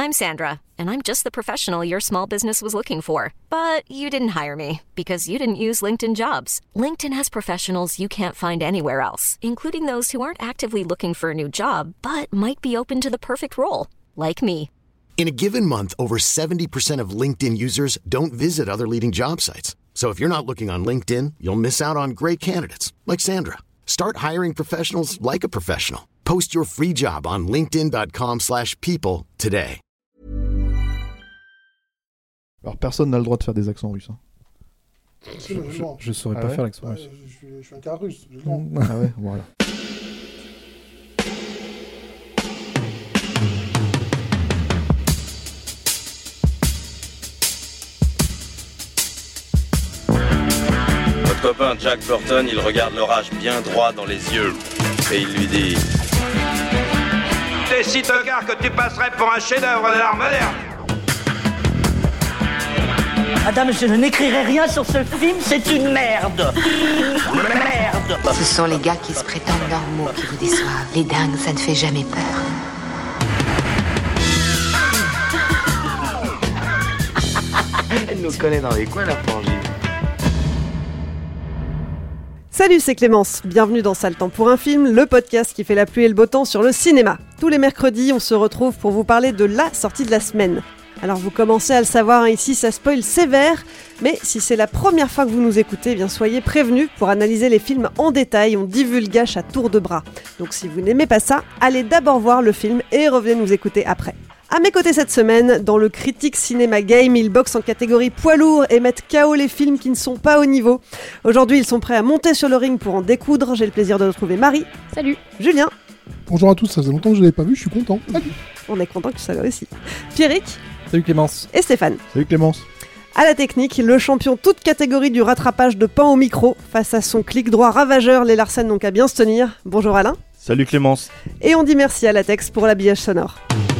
I'm Sandra, and I'm just the professional your small business was looking for. But you didn't hire me because you didn't use LinkedIn Jobs. LinkedIn has professionals you can't find anywhere else, including those who aren't actively looking for a new job, but might be open to the perfect role, like me. In a given month, over 70% of LinkedIn users don't visit other leading job sites. So if you're not looking on LinkedIn, you'll miss out on great candidates like Sandra. Start hiring professionals like a professional. Post your free job on linkedin.com/people today. Alors personne n'a le droit de faire des accents russes. Hein. Je saurais pas faire l'accent russe. Je suis un cas russe. Ah ouais, voilà. Votre copain Jack Burton, il regarde l'orage bien droit dans les yeux et il lui dit: T'es si tocard que tu passerais pour un chef-d'œuvre de l'art moderne. Madame, je n'écrirai rien sur ce film, c'est une merde. Merde. Ce sont les gars qui se prétendent normaux qui vous déçoivent. Les dingues, ça ne fait jamais peur. Elle nous connaît dans les coins, la frangine. Salut, c'est Clémence. Bienvenue dans Sale Temps pour un film, le podcast qui fait la pluie et le beau temps sur le cinéma. Tous les mercredis, on se retrouve pour vous parler de la sortie de la semaine. Alors vous commencez à le savoir, ici ça spoil sévère, mais si c'est la première fois que vous nous écoutez, bien soyez prévenus, pour analyser les films en détail, on divulgage à tour de bras. Donc si vous n'aimez pas ça, allez d'abord voir le film et revenez nous écouter après. À mes côtés cette semaine, dans le Critique Cinéma Game, ils boxent en catégorie poids lourd et mettent KO les films qui ne sont pas au niveau. Aujourd'hui, ils sont prêts à monter sur le ring pour en découdre. J'ai le plaisir de retrouver Marie. Salut. Julien. Bonjour à tous, ça faisait longtemps que je ne l'avais pas vu, je suis content. Salut. On est content que tu sois là aussi. Pierrick. Salut Clémence. Et Stéphane. Salut Clémence. À la technique, le champion toute catégorie du rattrapage de pain au micro. Face à son clic droit ravageur, les Larsen n'ont qu'à bien se tenir. Bonjour Alain. Salut Clémence. Et on dit merci à Latex pour l'habillage sonore.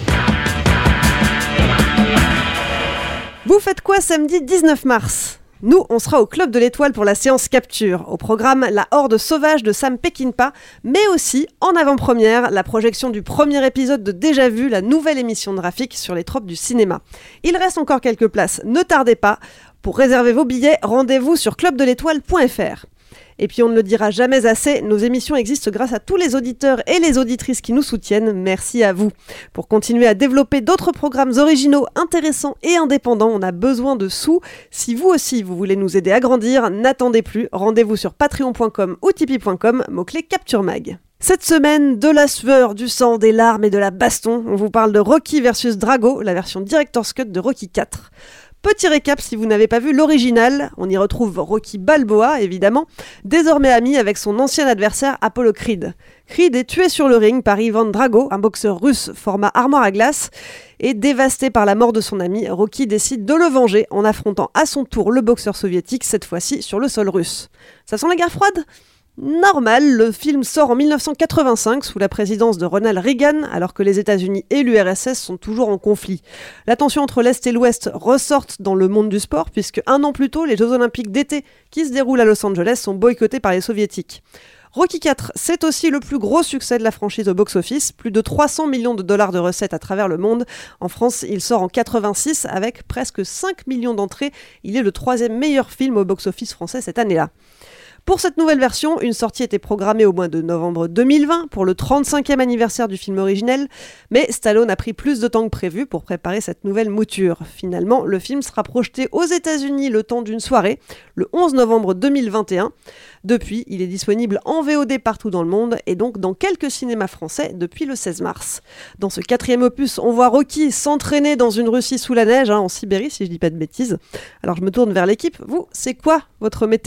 Vous faites quoi samedi 19 mars ? Nous, on sera au Club de l'Étoile pour la séance Capture. Au programme, la horde sauvage de Sam Peckinpah, mais aussi, en avant-première, la projection du premier épisode de Déjà Vu, la nouvelle émission de Rafik sur les tropes du cinéma. Il reste encore quelques places, ne tardez pas. Pour réserver vos billets, rendez-vous sur clubdeletoile.fr. Et puis on ne le dira jamais assez, nos émissions existent grâce à tous les auditeurs et les auditrices qui nous soutiennent. Merci à vous. Pour continuer à développer d'autres programmes originaux, intéressants et indépendants, on a besoin de sous. Si vous aussi vous voulez nous aider à grandir, n'attendez plus. Rendez-vous sur patreon.com ou tipeee.com, mot-clé Capture Mag. Cette semaine, de la sueur, du sang, des larmes et de la baston, on vous parle de Rocky vs Drago, la version Director's Cut de Rocky 4. Petit récap si vous n'avez pas vu l'original, on y retrouve Rocky Balboa, évidemment, désormais ami avec son ancien adversaire Apollo Creed. Creed est tué sur le ring par Ivan Drago, un boxeur russe format armoire à glace, et dévasté par la mort de son ami, Rocky décide de le venger en affrontant à son tour le boxeur soviétique, cette fois-ci sur le sol russe. Ça sent la guerre froide ? Normal, le film sort en 1985 sous la présidence de Ronald Reagan, alors que les États-Unis et l'URSS sont toujours en conflit. La tension entre l'Est et l'Ouest ressortent dans le monde du sport, puisque un an plus tôt, les Jeux Olympiques d'été qui se déroulent à Los Angeles sont boycottés par les Soviétiques. Rocky IV, c'est aussi le plus gros succès de la franchise au box-office, plus de 300 millions de dollars de recettes à travers le monde. En France, il sort en 86 avec presque 5 millions d'entrées. Il est le 3e meilleur film au box-office français cette année-là. Pour cette nouvelle version, une sortie était programmée au mois de novembre 2020 pour le 35e anniversaire du film originel, mais Stallone a pris plus de temps que prévu pour préparer cette nouvelle mouture. Finalement, le film sera projeté aux États-Unis le temps d'une soirée, le 11 novembre 2021. Depuis, il est disponible en VOD partout dans le monde et donc dans quelques cinémas français depuis le 16 mars. Dans ce 4e opus, on voit Rocky s'entraîner dans une Russie sous la neige, en Sibérie si je dis pas de bêtises. Alors je me tourne vers l'équipe. Vous, c'est quoi votre météo ?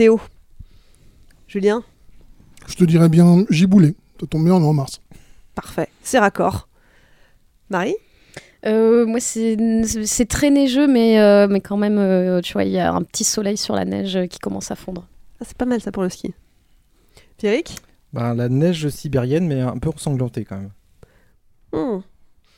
Julien ? Je te dirais bien giboulé. Ça tombe bien, on est en mars. Parfait, c'est raccord. Marie ? Moi, c'est très neigeux, mais quand même, tu vois, il y a un petit soleil sur la neige qui commence à fondre. Ah, c'est pas mal ça pour le ski. Pierrick ? La neige sibérienne, mais un peu ensanglantée quand même. Steph ?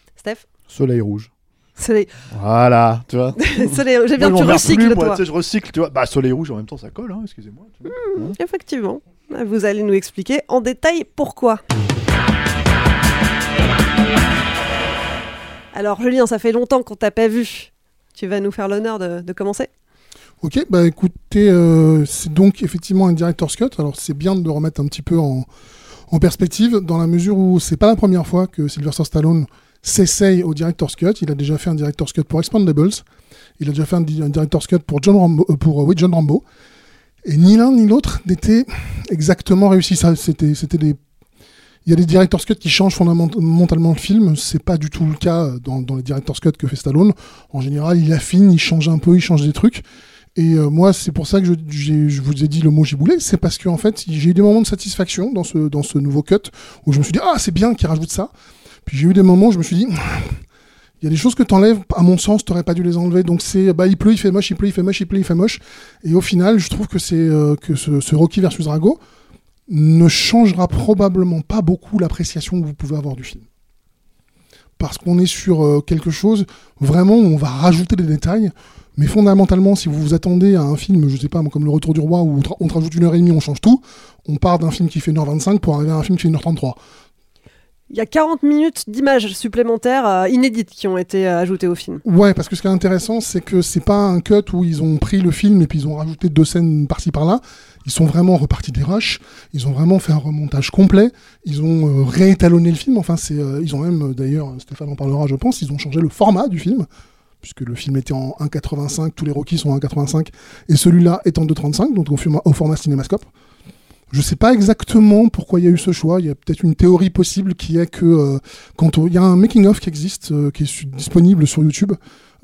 Soleil rouge. Soleil. Voilà, tu vois. Soleil, j'ai bien que tu recycles, toi. Tu sais, je recycle, tu vois. Soleil rouge, en même temps, ça colle, hein, excusez-moi. Effectivement. Vous allez nous expliquer en détail pourquoi. Alors Julien, ça fait longtemps qu'on t'a pas vu. Tu vas nous faire l'honneur de commencer. Ok, bah écoutez, c'est donc effectivement un director's cut. Alors c'est bien de le remettre un petit peu en perspective, dans la mesure où c'est pas la première fois que Sylvester Stallone s'essaye au director's cut. Il a déjà fait un director's cut pour Expendables. Il a déjà fait un director's cut pour John Rambo. Et ni l'un ni l'autre n'était exactement réussi. Ça, c'était des... Il y a des director's cut qui changent fondamentalement le film. C'est pas du tout le cas dans les director's cut que fait Stallone. En général, il affine, il change un peu, il change des trucs. Et moi, c'est pour ça que je vous ai dit le mot giboulé. C'est parce que en fait, j'ai eu des moments de satisfaction dans ce nouveau cut où je me suis dit c'est bien qu'il rajoute ça. Puis j'ai eu des moments où je me suis dit il y a des choses que t'enlèves, à mon sens, t'aurais pas dû les enlever. Donc c'est il pleut, il fait moche, il pleut, il fait moche, il pleut, il fait moche. Et au final, je trouve que c'est que ce Rocky versus Drago ne changera probablement pas beaucoup l'appréciation que vous pouvez avoir du film. Parce qu'on est sur quelque chose vraiment où on va rajouter des détails. Mais fondamentalement, si vous vous attendez à un film, je sais pas, comme Le Retour du Roi, où on te rajoute 1h30, on change tout, on part d'un film qui fait 1h25 pour arriver à un film qui fait 1h33. Il y a 40 minutes d'images supplémentaires inédites qui ont été ajoutées au film. Ouais, parce que ce qui est intéressant, c'est que c'est pas un cut où ils ont pris le film et puis ils ont rajouté 2 scènes par-ci par-là. Ils sont vraiment repartis des rushs. Ils ont vraiment fait un remontage complet. Ils ont réétalonné le film. Enfin, ils ont même, d'ailleurs, Stéphane en parlera, je pense, ils ont changé le format du film. Puisque le film était en 1,85, tous les Rocky sont en 1,85, et celui-là est en 2,35, donc au format cinémascope. Je sais pas exactement pourquoi il y a eu ce choix. Il y a peut-être une théorie possible qui est que il y a un making-of qui existe, qui est disponible sur YouTube,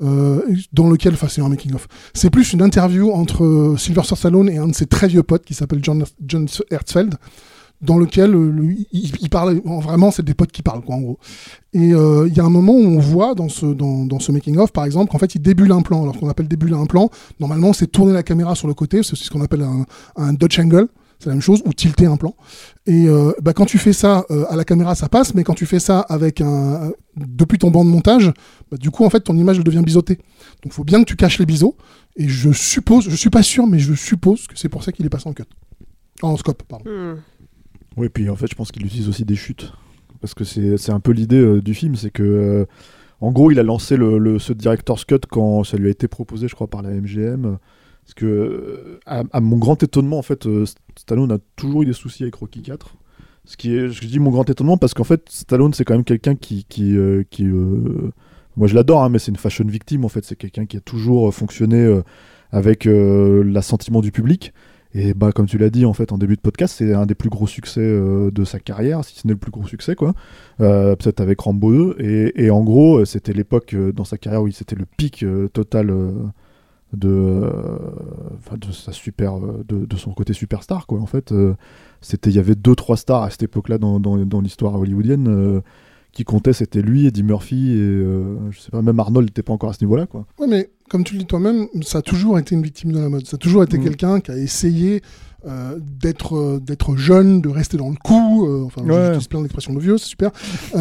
dans lequel, enfin c'est un making-of, c'est plus une interview entre Sylvester Stallone et un de ses très vieux potes qui s'appelle John Hertzfeld, dans lequel il parle, vraiment c'est des potes qui parlent quoi en gros. Et il y a un moment où on voit dans ce making of par exemple qu'en fait il débule un plan. Alors ce qu'on appelle débuler un plan, normalement c'est tourner la caméra sur le côté, c'est ce qu'on appelle un Dutch angle, c'est la même chose, ou tilter un plan. Et quand tu fais ça à la caméra ça passe, mais quand tu fais ça avec depuis ton banc de montage, du coup en fait ton image devient biseautée. Donc il faut bien que tu caches les biseaux, et je suppose, je suis pas sûr, mais je suppose que c'est pour ça qu'il est passé en scope, pardon. Oui, puis en fait, je pense qu'il utilise aussi des chutes. Parce que c'est un peu l'idée du film, c'est que, en gros, il a lancé ce director's cut quand ça lui a été proposé, je crois, par la MGM. Parce que, à mon grand étonnement, en fait, Stallone a toujours eu des soucis avec Rocky 4. Je dis mon grand étonnement parce qu'en fait, Stallone, c'est quand même quelqu'un qui moi, je l'adore, hein, mais c'est une fashion victime, en fait. C'est quelqu'un qui a toujours fonctionné avec l'assentiment du public. Et comme tu l'as dit en fait en début de podcast, c'est un des plus gros succès de sa carrière, si ce n'est le plus gros succès quoi. Peut-être avec Rambo 2. Et en gros, c'était l'époque dans sa carrière où c'était le pic total de son côté superstar quoi. En fait, il y avait 2-3 stars à cette époque-là dans l'histoire hollywoodienne. Qui comptait, c'était lui, Eddie Murphy, et je sais pas, même Arnold n'était pas encore à ce niveau-là, quoi. Ouais, mais comme tu le dis toi-même, ça a toujours été une victime de la mode. Ça a toujours été quelqu'un qui a essayé d'être jeune, de rester dans le coup. J'utilise plein d'expressions de vieux, c'est super.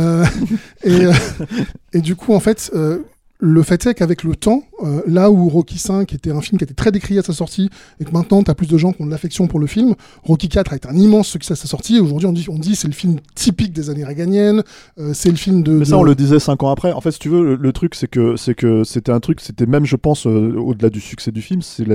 Et du coup, en fait, le fait est qu'avec le temps, là où Rocky V était un film qui était très décrié à sa sortie, et que maintenant tu as plus de gens qui ont de l'affection pour le film, Rocky IV a été un immense succès à sa sortie, et aujourd'hui on dit c'est le film typique des années réganiennes, c'est le film de... Mais ça on le disait 5 ans après, en fait si tu veux, le truc c'est que c'était un truc, c'était même je pense, au-delà du succès du film, c'est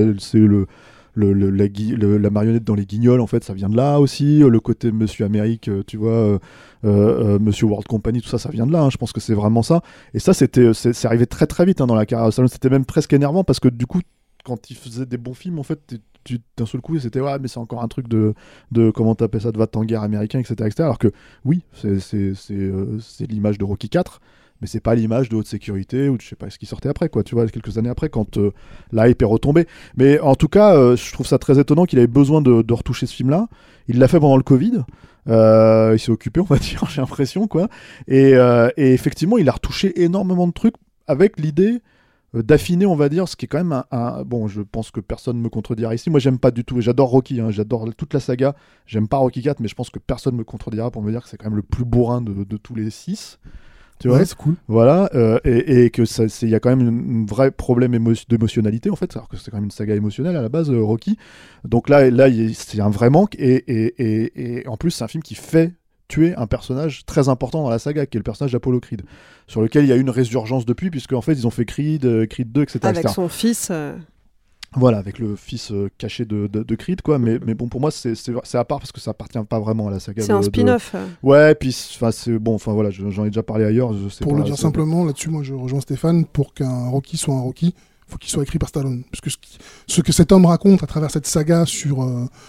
la marionnette dans les guignols, en fait, ça vient de là aussi. Le côté Monsieur Amérique, tu vois, Monsieur World Company, tout ça, ça vient de là. Hein. Je pense que c'est vraiment ça. Et ça, c'est arrivé très très vite dans la carrière de Stallone. C'était même presque énervant parce que du coup, quand il faisait des bons films, en fait, d'un seul coup, c'était mais c'est encore un truc de comment t'appelles ça, de va-t-en-guerre américain, etc., etc. Alors que oui, c'est l'image de Rocky IV. Mais c'est pas l'image de haute sécurité ou de je sais pas ce qui sortait après, quoi, tu vois, quelques années après, quand la hype est retombée. Mais en tout cas, je trouve ça très étonnant qu'il avait besoin de retoucher ce film-là. Il l'a fait pendant le Covid. Il s'est occupé, on va dire, j'ai l'impression, quoi. Et effectivement, il a retouché énormément de trucs avec l'idée d'affiner, on va dire, ce qui est quand même bon, je pense que personne ne me contredira ici. Moi, j'aime pas du tout, j'adore Rocky, hein, j'adore toute la saga. J'aime pas Rocky 4, mais je pense que personne me contredira pour me dire que c'est quand même le plus bourrin de tous les 6. Tu vois, c'est cool. Voilà, et que il y a quand même un vrai problème d'émotionnalité en fait, alors que c'est quand même une saga émotionnelle à la base, Rocky. Donc là, c'est un vrai manque, et en plus c'est un film qui fait tué un personnage très important dans la saga, qui est le personnage d'Apollo Creed, sur lequel il y a eu une résurgence depuis, puisque en fait ils ont fait Creed 2, etc. Avec etc. son fils. Voilà, avec le fils caché de Creed, quoi. Mais bon, pour moi, c'est à part parce que ça appartient pas vraiment à la saga. C'est un spin-off. Ouais, puis c'est bon. Enfin voilà, j'en ai déjà parlé ailleurs. Pour le dire simplement, là-dessus, moi, je rejoins Stéphane. Pour qu'un Rocky soit un Rocky, faut qu'il soit écrit par Stallone. Parce que ce que cet homme raconte à travers cette saga sur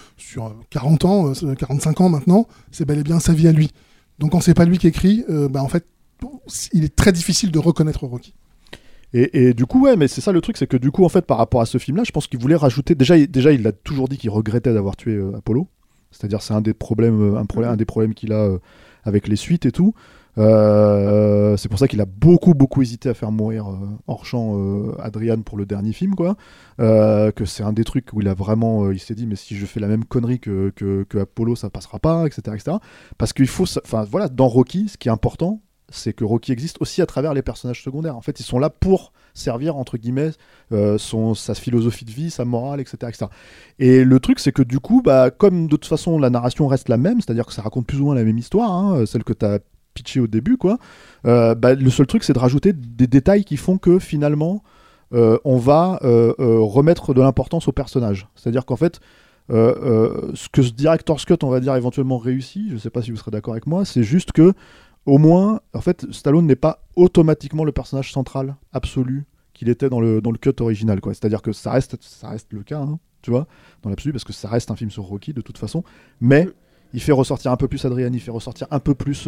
40 ans, 45 ans maintenant, c'est bel et bien sa vie à lui. Donc quand c'est pas lui qui écrit, en fait, il est très difficile de reconnaître Rocky. Et du coup, ouais, mais c'est ça le truc, c'est que du coup, en fait, par rapport à ce film-là, je pense qu'il voulait rajouter. Déjà, il a toujours dit qu'il regrettait d'avoir tué Apollo. C'est-à-dire, c'est un des problèmes qu'il a avec les suites et tout. C'est pour ça qu'il a beaucoup hésité à faire mourir hors champ Adrian pour le dernier film, quoi. Que c'est un des trucs où il a vraiment, il s'est dit, mais si je fais la même connerie que Apollo, ça passera pas, etc. Parce qu'il faut, enfin voilà, dans Rocky, ce qui est important, c'est que Rocky existe aussi à travers les personnages secondaires. En fait, ils sont là pour servir, entre guillemets, sa philosophie de vie, sa morale, etc. Et le truc, c'est que du coup, comme de toute façon la narration reste la même, c'est-à-dire que ça raconte plus ou moins la même histoire, hein, celle que tu as pitché au début, quoi. Le seul truc, c'est de rajouter des détails qui font que finalement, on va remettre de l'importance aux personnages. C'est-à-dire qu'en fait, ce que ce director's cut, on va dire, éventuellement réussi, je ne sais pas si vous serez d'accord avec moi, c'est juste que au moins, en fait, Stallone n'est pas automatiquement le personnage central absolu qu'il était dans le cut original, quoi. C'est-à-dire que ça reste le cas, hein, tu vois, dans l'absolu, parce que ça reste un film sur Rocky de toute façon, mais il fait ressortir un peu plus Adrian, il fait ressortir un peu plus,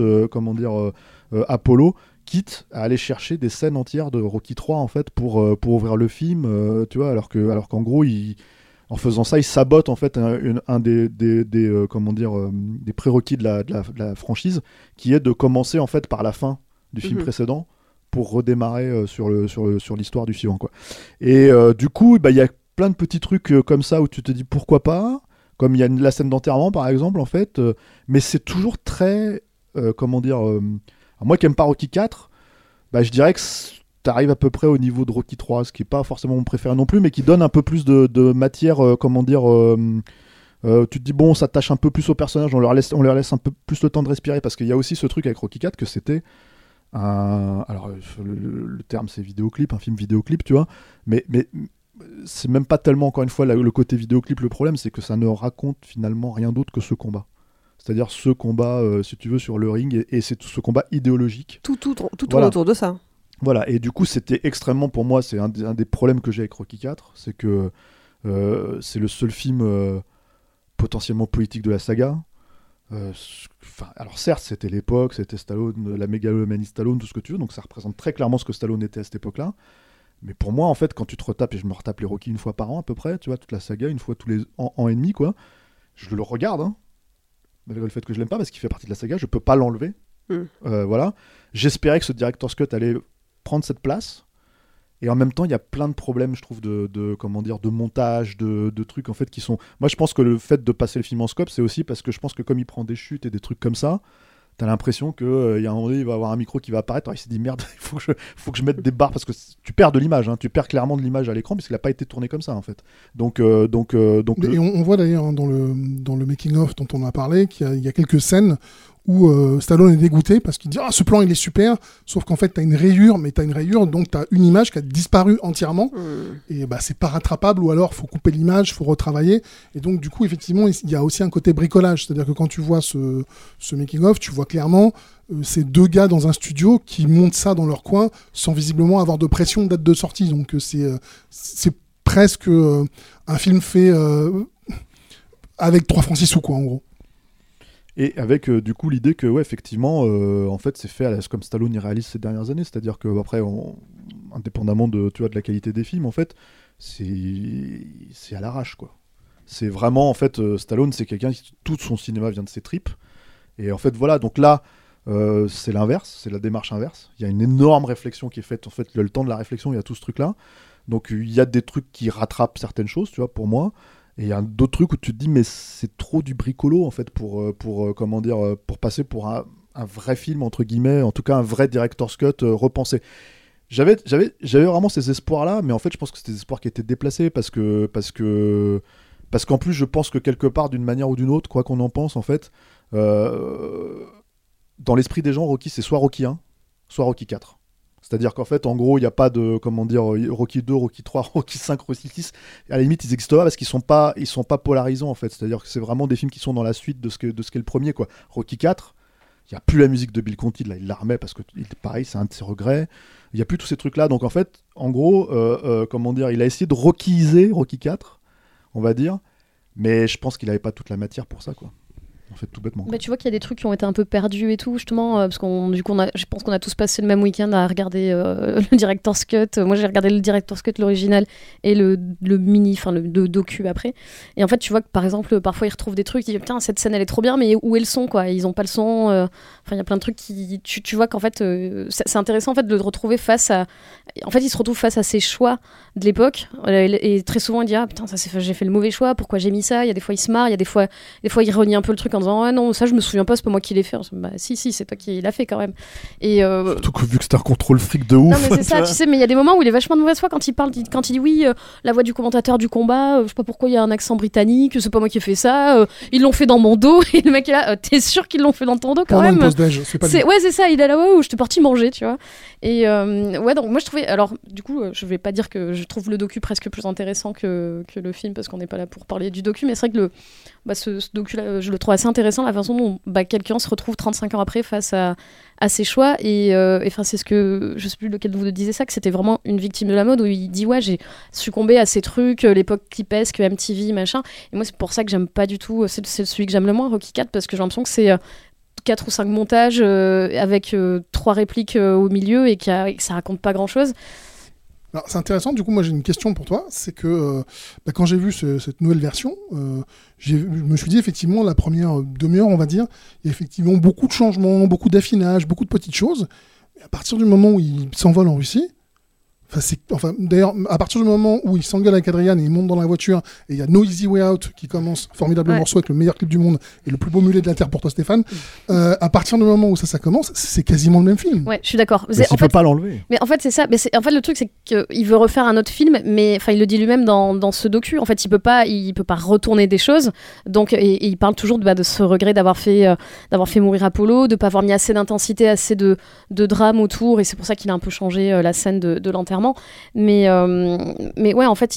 Apollo, quitte à aller chercher des scènes entières de Rocky 3, en fait, pour ouvrir le film, tu vois, alors qu'en gros, en faisant ça, il sabote en fait un des prérequis de la franchise, qui est de commencer en fait par la fin du film précédent pour redémarrer sur l'histoire du suivant, quoi. Et du coup, il y a plein de petits trucs comme ça où tu te dis pourquoi pas, comme il y a la scène d'enterrement par exemple, en fait, mais c'est toujours très moi qui aime pas Rocky 4, je dirais que t'arrives à peu près au niveau de Rocky 3, ce qui est pas forcément mon préféré non plus, mais qui donne un peu plus de matière, tu te dis bon, ça tâche un peu plus aux personnages, on leur laisse un peu plus le temps de respirer, parce qu'il y a aussi ce truc avec Rocky 4 que c'était alors le terme c'est vidéoclip, un film vidéoclip, tu vois, mais c'est même pas tellement, encore une fois, le côté vidéoclip, le problème c'est que ça ne raconte finalement rien d'autre que ce combat. C'est-à-dire ce combat, si tu veux, sur le ring, et c'est ce combat idéologique. Tout tourne autour de ça. Voilà, et du coup, c'était extrêmement, pour moi, c'est un des problèmes que j'ai avec Rocky 4, c'est que c'est le seul film potentiellement politique de la saga. Alors certes, c'était l'époque, c'était Stallone, la mégalomanie Stallone, tout ce que tu veux, donc ça représente très clairement ce que Stallone était à cette époque-là. Mais pour moi, en fait, quand tu te retapes, et je me retape les Rocky une fois par an à peu près, tu vois, toute la saga, une fois tous les ans et demi, quoi, je le regarde, hein, malgré le fait que je l'aime pas, parce qu'il fait partie de la saga, je peux pas l'enlever. Voilà. J'espérais que ce director's cut allait prendre cette place, et en même temps il y a plein de problèmes, je trouve, de montage, de trucs en fait qui sont, moi je pense que le fait de passer le film en scope, c'est aussi parce que je pense que comme il prend des chutes et des trucs comme ça, t'as l'impression que y a un moment donné, il va avoir un micro qui va apparaître, alors il s'est dit merde, il faut que je mette des barres, parce que tu perds de l'image, hein, tu perds clairement de l'image à l'écran, puisqu'il n'a pas été tourné comme ça en fait. Donc et on voit d'ailleurs, hein, dans le making of dont on a parlé, qu'il y a quelques scènes où Stallone est dégoûté parce qu'il dit ce plan il est super, sauf qu'en fait t'as une rayure, donc t'as une image qui a disparu entièrement, et c'est pas rattrapable, ou alors faut couper l'image, faut retravailler, et donc du coup effectivement il y a aussi un côté bricolage, c'est-à-dire que quand tu vois ce making of, tu vois clairement ces deux gars dans un studio qui montent ça dans leur coin sans visiblement avoir de pression de date de sortie, donc c'est presque un film fait avec 3 francs 6 sous, quoi, en gros. Et avec du coup l'idée que effectivement en fait c'est fait comme Stallone y réalise ces dernières années, c'est-à-dire que après indépendamment de la qualité des films, en fait c'est à l'arrache, quoi. C'est vraiment, en fait, Stallone, c'est quelqu'un qui, tout son cinéma vient de ses tripes, et en fait voilà, donc là c'est l'inverse, c'est la démarche inverse. Il y a une énorme réflexion qui est faite, en fait, le temps de la réflexion, il y a tout ce truc là, donc il y a des trucs qui rattrapent certaines choses, tu vois, pour moi. Et il y a d'autres trucs où tu te dis mais c'est trop du bricolo, en fait, pour passer pour un vrai film, entre guillemets, en tout cas un vrai director's cut repensé. J'avais vraiment ces espoirs là, mais en fait je pense que c'était des espoirs qui étaient déplacés parce qu'en plus je pense que quelque part, d'une manière ou d'une autre, quoi qu'on en pense, en fait, dans l'esprit des gens, Rocky, c'est soit Rocky 1, soit Rocky 4. C'est-à-dire qu'en fait, en gros, il n'y a pas de, Rocky 2, Rocky 3, Rocky 5, Rocky 6. À la limite, ils n'existent pas parce qu'ils sont pas polarisants, en fait. C'est-à-dire que c'est vraiment des films qui sont dans la suite de ce qu'est le premier, quoi. Rocky 4, il n'y a plus la musique de Bill Conti, là, il la remet parce que, pareil, c'est un de ses regrets. Il n'y a plus tous ces trucs-là. Donc, en fait, en gros, il a essayé de rockiser Rocky 4, on va dire. Mais je pense qu'il n'avait pas toute la matière pour ça, quoi. En fait, tout bêtement. Bah, tu vois qu'il y a des trucs qui ont été un peu perdus et tout, justement, parce je pense qu'on a tous passé le même week-end à regarder le Director's Cut. Moi, j'ai regardé le Director's Cut, l'original, et le docu après. Et en fait, tu vois que, par exemple, parfois, ils retrouvent des trucs, ils disent, putain, cette scène, elle est trop bien, mais où est le son, quoi? Ils n'ont pas le son. Enfin, il y a plein de trucs qui... Tu vois qu'en fait, c'est intéressant, en fait, de le retrouver face à... En fait, il se retrouve face à ses choix de l'époque, et très souvent, il dit, ah, putain, j'ai fait le mauvais choix, pourquoi j'ai mis ça? Il y a des fois, il se marre, il y a des fois, il renie un peu le truc en disant, ah non, ça je me souviens pas, c'est pas moi qui l'ai fait. Bah si, c'est toi qui l'as fait quand même. Et surtout que vu que c'était un contrôle fric de ouf. Non mais c'est ça, tu sais, mais il y a des moments où il est vachement de mauvaise foi quand il parle, quand il dit oui, la voix du commentateur du combat, je sais pas pourquoi il y a un accent britannique, c'est pas moi qui ai fait ça, ils l'ont fait dans mon dos, et le mec est là, t'es sûr qu'ils l'ont fait dans ton dos quand même? C'est pas lui. Ouais, c'est ça, il est là, ouais, où j'étais parti manger, tu vois. Et ouais, donc moi je trouvais, alors du coup, je vais pas dire que je trouve le docu presque plus intéressant que le film, parce qu'on n'est pas là pour parler du docu, mais c'est vrai que ce docu-là, je le trouve assez intéressant, la façon dont quelqu'un se retrouve 35 ans après face à ses choix. Et c'est ce que, je sais plus lequel de vous disait ça, que c'était vraiment une victime de la mode, où il dit ouais, j'ai succombé à ces trucs, l'époque clipesque, MTV, machin. Et moi, c'est pour ça que j'aime pas du tout, c'est celui que j'aime le moins, Rocky 4, parce que j'ai l'impression que c'est 4 ou 5 montages avec 3 répliques au milieu et que ça raconte pas grand-chose. Alors, c'est intéressant, du coup, moi j'ai une question pour toi, c'est que quand j'ai vu cette nouvelle version, je me suis dit effectivement, la première demi-heure, on va dire, il y a effectivement beaucoup de changements, beaucoup d'affinage, beaucoup de petites choses. Et à partir du moment où il s'envole en Russie, d'ailleurs, à partir du moment où il s'engueule avec Adrian et il monte dans la voiture, et il y a No Easy Way Out qui commence, formidable morceau avec le meilleur clip du monde et le plus beau mulet de la Terre pour toi, Stéphane, à partir du moment où ça commence, c'est quasiment le même film. Ouais, je suis d'accord. Mais il peut pas l'enlever. Mais en fait, c'est ça. Mais en fait, le truc, c'est qu'il veut refaire un autre film, mais il le dit lui-même dans ce docu. En fait, il peut pas retourner des choses. Donc, et il parle toujours de ce regret d'avoir fait mourir Apollo, de pas avoir mis assez d'intensité, assez de drame autour. Et c'est pour ça qu'il a un peu changé la scène de l'enterrement. Mais ouais, en fait,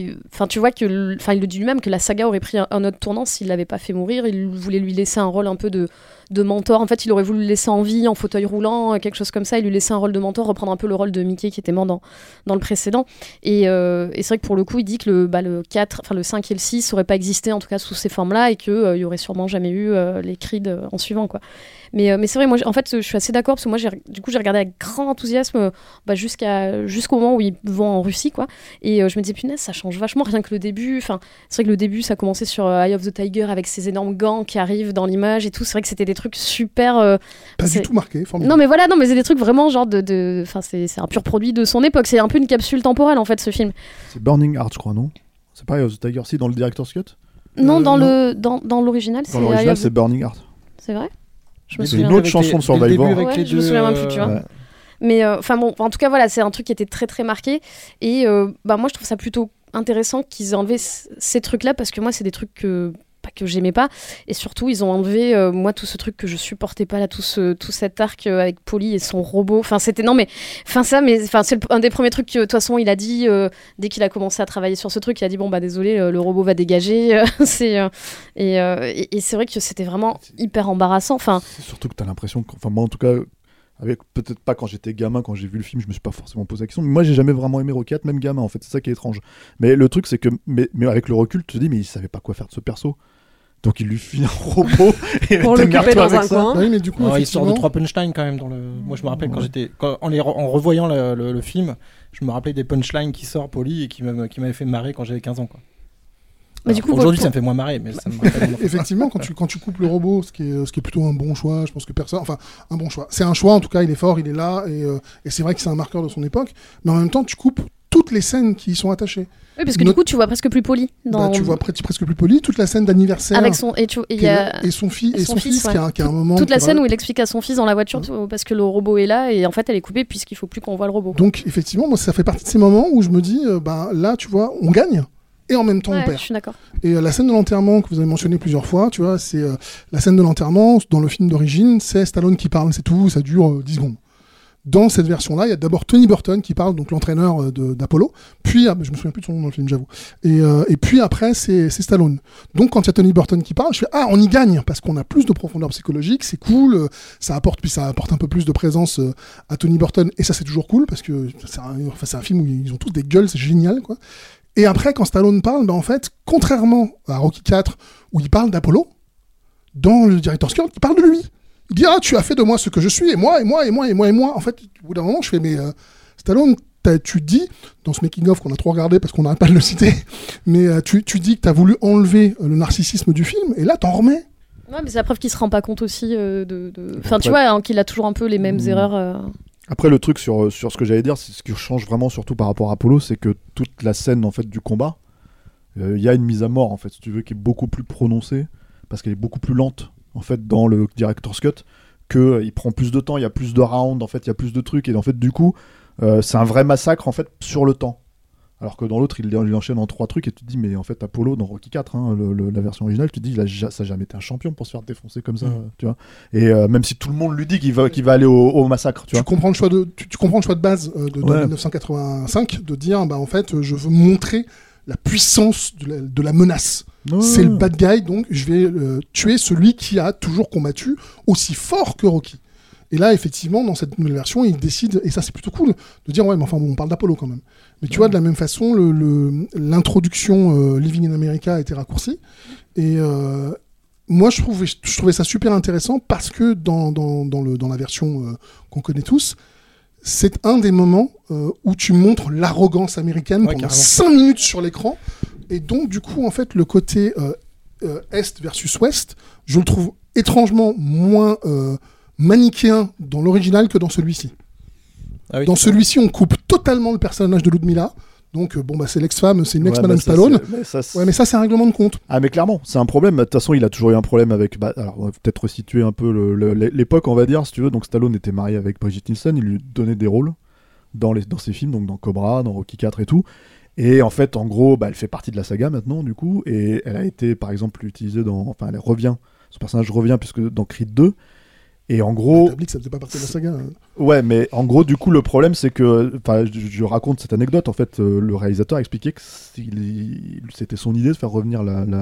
tu vois que, il le dit lui-même que la saga aurait pris un autre tournant s'il l'avait pas fait mourir. Il voulait lui laisser un rôle un peu de mentor. En fait, il aurait voulu le laisser en vie, en fauteuil roulant, quelque chose comme ça. Il lui laissait un rôle de mentor, reprendre un peu le rôle de Mickey qui était mort dans le précédent. Et c'est vrai que pour le coup, il dit que le 4, le 5 et le 6 n'auraient pas existé, en tout cas sous ces formes-là, et qu'il y aurait sûrement jamais eu les Creed en suivant, quoi. Mais c'est vrai, moi, en fait, je suis assez d'accord, parce que moi, j'ai regardé avec grand enthousiasme jusqu'au moment où ils vont en Russie, quoi. Et je me disais, punaise, ça change vachement, rien que le début. Enfin, c'est vrai que le début, ça commençait sur Eye of the Tiger, avec ces énormes gants qui arrivent dans l'image et tout. C'est vrai que c'était des trucs super... pas du tout marqué, formidable. Non, mais voilà, c'est des trucs vraiment genre c'est un pur produit de son époque. C'est un peu une capsule temporelle, en fait, ce film. C'est Burning Heart, je crois, non? C'est pas Eye of the Tiger, si, dans le Director's Cut? Non, dans l'original, c'est... Dans l'original, c'est Burning Heart. C'est vrai? C'est une autre chanson de Survivor. Ouais, je me souviens même plus, tu vois. Ouais. Mais en tout cas, voilà, c'est un truc qui était très très marqué. Et moi, je trouve ça plutôt intéressant qu'ils aient enlevé ces trucs-là, parce que moi, c'est des trucs que j'aimais pas. Et surtout, ils ont enlevé, moi, tout ce truc que je supportais pas, là, tout cet arc avec Polly et son robot. Enfin, c'était... Non, mais... c'est un des premiers trucs que, de toute façon, il a dit, dès qu'il a commencé à travailler sur ce truc, il a dit, bon, désolé, le robot va dégager. Et c'est vrai que c'était vraiment hyper embarrassant. Enfin... C'est surtout que t'as l'impression que... Enfin, moi, en tout cas... peut-être pas quand j'étais gamin, quand j'ai vu le film, je me suis pas forcément posé la question. Mais moi, j'ai jamais vraiment aimé Rocky 4, même gamin, en fait. C'est ça qui est étrange. Mais le truc, c'est que... Mais avec le recul, tu te dis, mais il savait pas quoi faire de ce perso. Donc il lui file un robot et pour le couper dans un coin. Oui, mais du coup, il sort de 3 punchlines quand même. Moi, je me rappelle en revoyant le film, je me rappelais des punchlines qui sortent Polly et qui m'avaient fait marrer quand j'avais 15 ans, quoi. Du coup, aujourd'hui, ça me fait moins marrer, mais ça me rappelle. Effectivement, quand tu coupes le robot, ce qui est plutôt un bon choix, je pense que personne. Enfin, un bon choix. C'est un choix, en tout cas, il est fort, il est là, et c'est vrai que c'est un marqueur de son époque. Mais en même temps, tu coupes toutes les scènes qui y sont attachées. Oui, parce que du coup, tu vois presque plus Polly. Tu vois presque plus Polly, toute la scène d'anniversaire. Avec son son fils, ouais. qui a un moment. Toute la scène où il explique à son fils dans la voiture parce que le robot est là et en fait elle est coupée puisqu'il faut plus qu'on voit le robot. Donc effectivement, moi ça fait partie de ces moments où je me dis, là tu vois, on gagne. et en même temps on perd. Je suis d'accord. Et la scène de l'enterrement que vous avez mentionné plusieurs fois, tu vois, c'est la scène de l'enterrement dans le film d'origine, c'est Stallone qui parle, c'est tout, ça dure 10 secondes. Dans cette version-là, il y a d'abord Tony Burton qui parle, donc l'entraîneur d'Apollo, puis, je me souviens plus de son nom dans le film, j'avoue, et puis après, c'est Stallone. Donc quand il y a Tony Burton qui parle, je fais « Ah, on y gagne !» parce qu'on a plus de profondeur psychologique, c'est cool, ça apporte un peu plus de présence à Tony Burton, et ça c'est toujours cool, parce que c'est un film où ils ont tous des gueules, c'est génial, quoi. Et après, quand Stallone parle, en fait, contrairement à Rocky IV, où il parle d'Apollo, dans le Director's Cut, il parle de lui. Il dit « Ah, tu as fait de moi ce que je suis, et moi. » En fait, au bout d'un moment, je fais « Mais Stallone, tu dis, dans ce making-of qu'on a trop regardé parce qu'on n'arrête pas de le citer, mais tu dis que tu as voulu enlever le narcissisme du film, et là, t'en remets. » Ouais, mais c'est la preuve qu'il se rend pas compte aussi Enfin, tu vois, qu'il a toujours un peu les mêmes erreurs. Après, le truc sur ce que j'allais dire, c'est ce qui change vraiment, surtout par rapport à Apollo, c'est que toute la scène en fait, du combat, il y a une mise à mort, en fait, si tu veux, qui est beaucoup plus prononcée, parce qu'elle est beaucoup plus lente. En fait, dans le Director's Cut, il prend plus de temps, il y a plus de rounds, en fait, il y a plus de trucs, et en fait, du coup, c'est un vrai massacre, en fait, sur le temps. Alors que dans l'autre, il enchaîne en 3 trucs, et tu te dis, mais en fait, Apollo, dans Rocky IV, hein, la version originale, tu te dis, ça n'a jamais été un champion pour se faire défoncer comme ça, tu vois. Et même si tout le monde lui dit qu'il va aller au massacre, tu vois. Comprends le choix de base de 1985, de dire, en fait, je veux montrer la puissance de la menace. C'est le bad guy, donc je vais tuer celui qui a toujours combattu aussi fort que Rocky. Et là, effectivement, dans cette nouvelle version, il décide, et ça c'est plutôt cool, de dire ouais, mais enfin bon, on parle d'Apollo quand même. Mais tu vois, de la même façon, l'introduction Living in America a été raccourcie. Et moi, je trouvais ça super intéressant parce que dans la version qu'on connaît tous, c'est un des moments où tu montres l'arrogance américaine pendant 5 minutes sur l'écran. Et donc, du coup, en fait, le côté Est versus Ouest, je le trouve étrangement moins manichéen dans l'original que dans celui-ci. Ah oui, dans celui-ci, on coupe totalement le personnage de Ludmilla. Donc, c'est l'ex-femme, c'est une ex-Madame Stallone. Mais ça, c'est un règlement de compte. Ah, mais clairement, c'est un problème. De toute façon, il a toujours eu un problème avec. Alors, on va peut-être resituer un peu l'époque, on va dire, si tu veux. Donc, Stallone était marié avec Brigitte Nielsen. Il lui donnait des rôles dans ses films, donc dans Cobra, dans Rocky IV et tout. Et en fait, en gros, elle fait partie de la saga maintenant, du coup. Et elle a été, par exemple, utilisée dans. Enfin, elle revient. Son personnage revient, puisque dans Creed 2. Et en gros. T'as dit que ça faisait pas partie de la saga. Ouais, mais en gros, du coup, le problème, c'est que. Enfin, je raconte cette anecdote. En fait, le réalisateur a expliqué que c'était son idée de faire revenir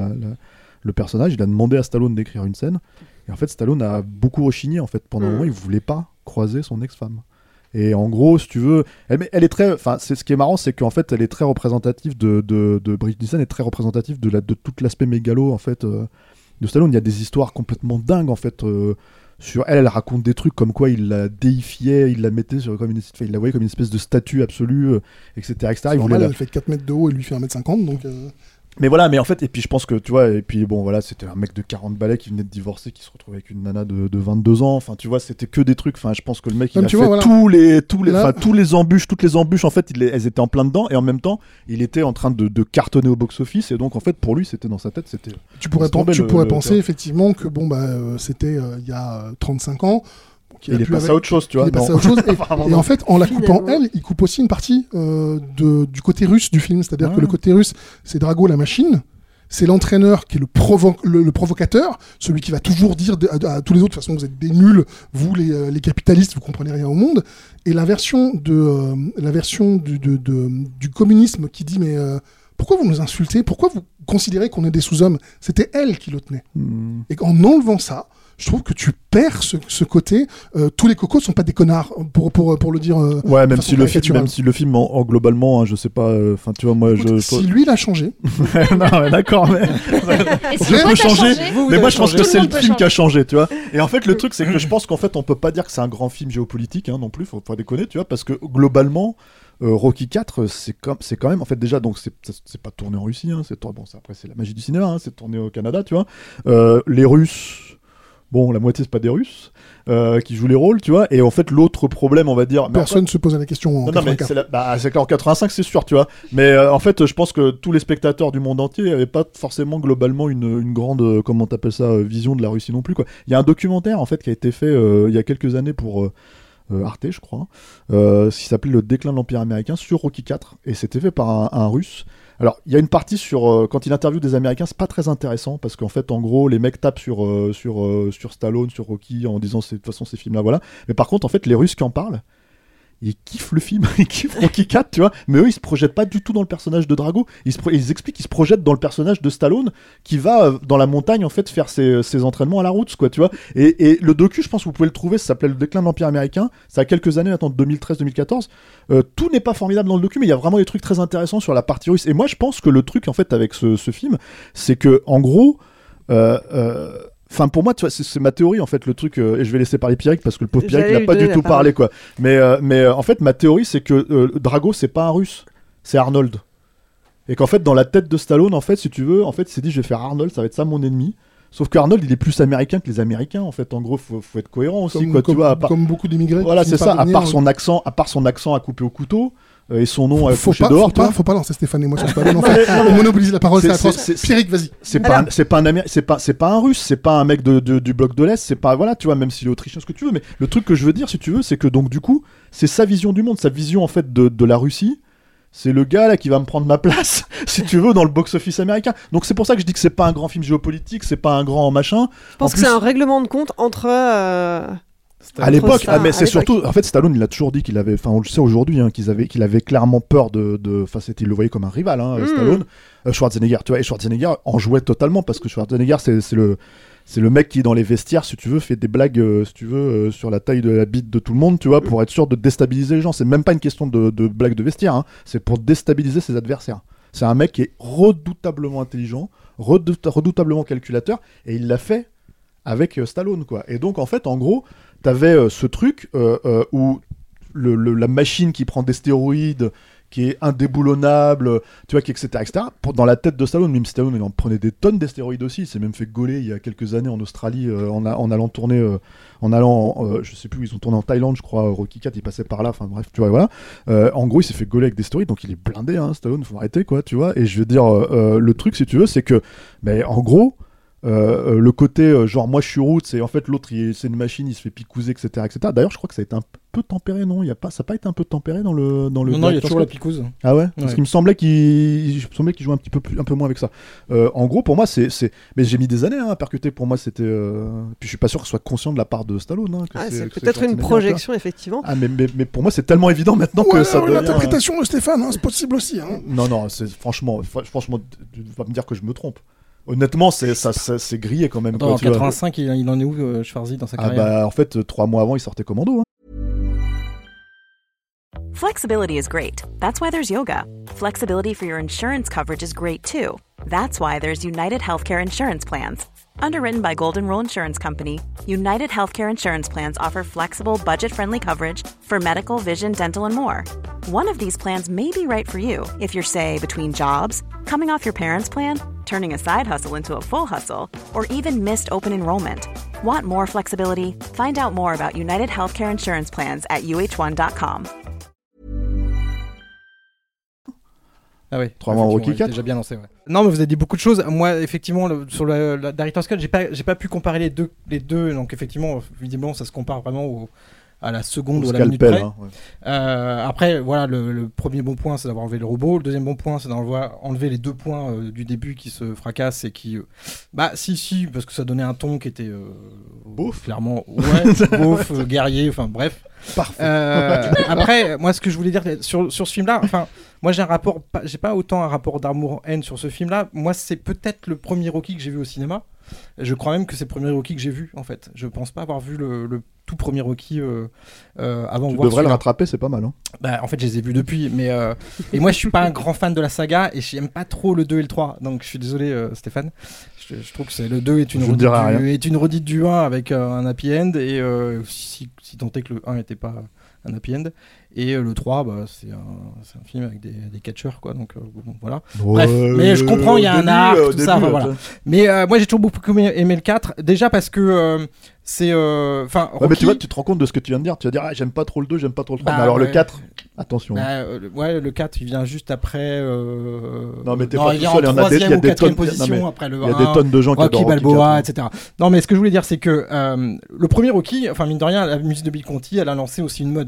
le personnage. Il a demandé à Stallone d'écrire une scène. Et en fait, Stallone a beaucoup rechigné. En fait, pendant un moment, il voulait pas croiser son ex-femme. Et en gros, si tu veux, elle est très. Enfin, ce qui est marrant, c'est qu'en fait, elle est très représentative de Brigitte Nielsen est très représentative de tout l'aspect mégalo en fait de Stallone. Il y a des histoires complètement dingues en fait. Sur elle raconte des trucs comme quoi il la déifiait, il la mettait il la voyait comme une espèce de statue absolue, etc. C'est normal, elle fait 4 mètres de haut et lui fait 1m50, donc... Mais voilà, mais en fait, et puis je pense que, tu vois, et puis bon, voilà, c'était un mec de 40 balais qui venait de divorcer, qui se retrouvait avec une nana de 22 ans, enfin, tu vois, c'était que des trucs, enfin, je pense que le mec, il a fait toutes les embûches, en fait, elles étaient en plein dedans, et en même temps, il était en train de cartonner au box-office, et donc, en fait, pour lui, c'était dans sa tête, c'était... Tu pourrais penser, effectivement, que, c'était il y a 35 ans, il est passé à autre chose, tu vois. Et en fait, en la coupant elle, il coupe aussi une partie du côté russe du film. C'est-à-dire que le côté russe, c'est Drago la machine, c'est l'entraîneur qui est le provocateur, celui qui va toujours dire à tous les autres, de toute façon, vous êtes des nuls, vous les capitalistes, vous comprenez rien au monde. Et la version du communisme qui dit mais pourquoi vous nous insultez, pourquoi vous considérez qu'on est des sous-hommes, c'était elle qui le tenait. Et en enlevant ça, je trouve que tu perds ce côté. Tous les cocos sont pas des connards, pour le dire. Ouais, même si le film en globalement, hein, je sais pas. Enfin, tu vois, moi, si lui il a changé. Non, mais d'accord, mais je peux changer. Mais moi, je pense que c'est le film qui a changé, tu vois. Et en fait, le truc, c'est que je pense qu'en fait, on peut pas dire que c'est un grand film géopolitique, hein, non plus. Faut pas déconner, tu vois, parce que globalement. Rocky IV, c'est quand même en fait déjà donc c'est pas tourné en Russie, hein, après c'est la magie du cinéma, hein, c'est tourné au Canada, tu vois. Les Russes, bon la moitié c'est pas des Russes qui jouent les rôles, tu vois. Et en fait l'autre problème, on va dire, personne se pose la question en 84. C'est en 85 c'est sûr, tu vois. Mais en fait je pense que tous les spectateurs du monde entier avaient pas forcément globalement une grande comment t'appelles ça vision de la Russie non plus, quoi. Il y a un documentaire en fait qui a été fait il y a quelques années pour Arte, je crois, qui s'appelait Le déclin de l'Empire américain sur Rocky IV, et c'était fait par un Russe Alors, il y a une partie sur quand il interviewe des Américains, c'est pas très intéressant parce qu'en fait, en gros, les mecs tapent sur Stallone, sur Rocky en disant de toute façon ces films-là, voilà. Mais par contre, en fait, les Russes qui en parlent, ils kiffent le film, ils kiffent Rocky 4, tu vois. Mais eux, ils se projettent pas du tout dans le personnage de Drago. Ils expliquent qu'ils se projettent dans le personnage de Stallone qui va dans la montagne en fait faire ses entraînements à la route, quoi, tu vois. Et le docu, je pense que vous pouvez le trouver, ça s'appelait Le déclin de l'Empire américain. Ça a quelques années maintenant, 2013-2014. Tout n'est pas formidable dans le docu, mais il y a vraiment des trucs très intéressants sur la partie russe. Et moi, je pense que le truc en fait avec ce film, c'est que en gros. Enfin, pour moi, tu vois, c'est ma théorie en fait, le truc. Et je vais laisser parler Pierrick parce que le pauvre Pierrick il n'a pas du tout parlé, quoi. Mais en fait, ma théorie, c'est que Drago, c'est pas un Russe, c'est Arnold. Et qu'en fait, dans la tête de Stallone, en fait, si tu veux, en fait, il s'est dit, je vais faire Arnold, ça va être ça mon ennemi. Sauf qu'Arnold, il est plus américain que les Américains, en fait. En gros, faut être cohérent aussi, quoi. Tu vois, comme beaucoup d'immigrés. Voilà, c'est ça. À part son accent à couper au couteau. Et son nom à coucher dehors. Faut pas lancer Stéphane et moi sur Stallone. En fait, on monopolise la parole, c'est atroce. Pierrick, vas-y. C'est pas un Russe, c'est pas un mec du bloc de l'Est, c'est pas, voilà, tu vois, même s'il est autrichien, ce que tu veux. Mais le truc que je veux dire, si tu veux, c'est que donc du coup, c'est sa vision du monde, sa vision en fait de la Russie. C'est le gars là qui va me prendre ma place, si tu veux, dans le box-office américain. Donc c'est pour ça que je dis que c'est pas un grand film géopolitique, c'est pas un grand machin. Je pense que c'est un règlement de compte entre. À l'époque, mais c'est surtout, en fait, Stallone, il a toujours dit qu'il avait, enfin, on le sait aujourd'hui, hein, qu'il avait clairement peur enfin, il le voyait comme un rival, hein, Stallone, Schwarzenegger, tu vois, et Schwarzenegger en jouait totalement parce que Schwarzenegger, c'est le mec qui, dans les vestiaires, si tu veux, fait des blagues, si tu veux, sur la taille de la bite de tout le monde, tu vois, pour être sûr de déstabiliser les gens. C'est même pas une question de blagues de vestiaire, hein, c'est pour déstabiliser ses adversaires. C'est un mec qui est redoutablement intelligent, redoutablement calculateur, et il l'a fait avec Stallone, quoi. Et donc, en fait, en gros, t'avais ce truc où la machine qui prend des stéroïdes, qui est indéboulonnable, tu vois, etc. Dans la tête de Stallone, même Stallone, il en prenait des tonnes de stéroïdes aussi. Il s'est même fait gauler il y a quelques années en Australie, en allant tourner, je sais plus où ils ont tourné en Thaïlande, je crois, Rocky 4, il passait par là, enfin bref, tu vois, voilà. En gros, il s'est fait gauler avec des stéroïdes, donc il est blindé, hein, Stallone, faut arrêter, quoi, tu vois. Et je veux dire, le truc, si tu veux, c'est que, en gros, le côté genre moi je suis route, c'est en fait l'autre c'est une machine, il se fait picouser, etc. D'ailleurs je crois que ça a été un peu tempéré, non, ça n'a pas été un peu tempéré dans le non, il y a toujours la picouse. Ah ouais, parce qu'il me semblait qu'il jouait un peu moins avec ça. En gros pour moi mais j'ai mis des années à percuter, pour moi c'était puis je suis pas sûr que ce soit conscient de la part de Stallone, hein, c'est peut-être une projection, pour mais pour moi c'est tellement évident maintenant que ça devient l'interprétation de Stéphane, hein, c'est possible aussi, hein. Non, c'est franchement tu vas me dire que je me trompe. Honnêtement, c'est grillé quand même. En 85, il en est où, Schwarzy, dans sa carrière? En fait, 3 mois avant, il sortait Commando. Hein. Flexibility is great. That's why there's yoga. Flexibility for your insurance coverage is great too. That's why there's United Healthcare Insurance Plans. Underwritten by Golden Rule Insurance Company, United Healthcare Insurance Plans offer flexible, budget-friendly coverage for medical, vision, dental, and more. One of these plans may be right for you if you're, say, between jobs, coming off your parents' plan, turning a side hustle into a full hustle, or even missed open enrollment. Want more flexibility? Find out more about United Healthcare Insurance Plans at uh1.com. Ah oui, 3 mois en Rocky 4. Déjà bien lancé, ouais. Non, mais vous avez dit beaucoup de choses. Moi, effectivement, sur la Director's Cut, j'ai pas pu comparer les deux. Donc, effectivement, visiblement, ça se compare vraiment à la seconde ou à la minute près. Hein, ouais. Après, voilà, le premier bon point, c'est d'avoir enlevé le robot. Le deuxième bon point, c'est d'avoir enlevé les 2 points du début qui se fracassent et qui... si, parce que ça donnait un ton qui était... beauf. Clairement, ouais, beauf, guerrier, enfin bref. Parfait. Après, moi, ce que je voulais dire sur ce film-là, enfin... Moi, j'ai pas autant un rapport d'amour-haine sur ce film-là. Moi, c'est peut-être le premier Rocky que j'ai vu au cinéma. Je crois même que c'est le premier Rocky que j'ai vu, en fait. Je pense pas avoir vu le tout premier Rocky avant de voir. Tu devrais le rattraper, c'est pas mal. Hein. En fait, je les ai vus depuis. Mais, et moi, je suis pas un grand fan de la saga et j'aime pas trop le 2 et le 3. Donc, je suis désolé, Stéphane. Je trouve que le 2 est une redite du 1 avec un happy end. Et si tant est que le 1 n'était pas un happy end. Et le 3, c'est un film avec des catcheurs, quoi. Donc, bon, voilà. Bref, mais je comprends, il y a un arc, tout ça. Voilà. Mais moi, j'ai toujours beaucoup aimé le 4. Déjà parce que c'est... Rocky... mais tu vois, tu te rends compte de ce que tu viens de dire. Tu vas dire, j'aime pas trop le 2, j'aime pas trop le 3. mais alors le 4, attention. Le 4, il vient juste après... Non, mais t'es pas tout seul. Il y a des tonnes position après le 1. Il y a des tonnes de gens qui adorent Rocky Balboa, etc. Non, mais ce que je voulais dire, c'est que le premier Rocky, enfin, mine de rien, la musique de Bill Conti, elle a lancé aussi une mode.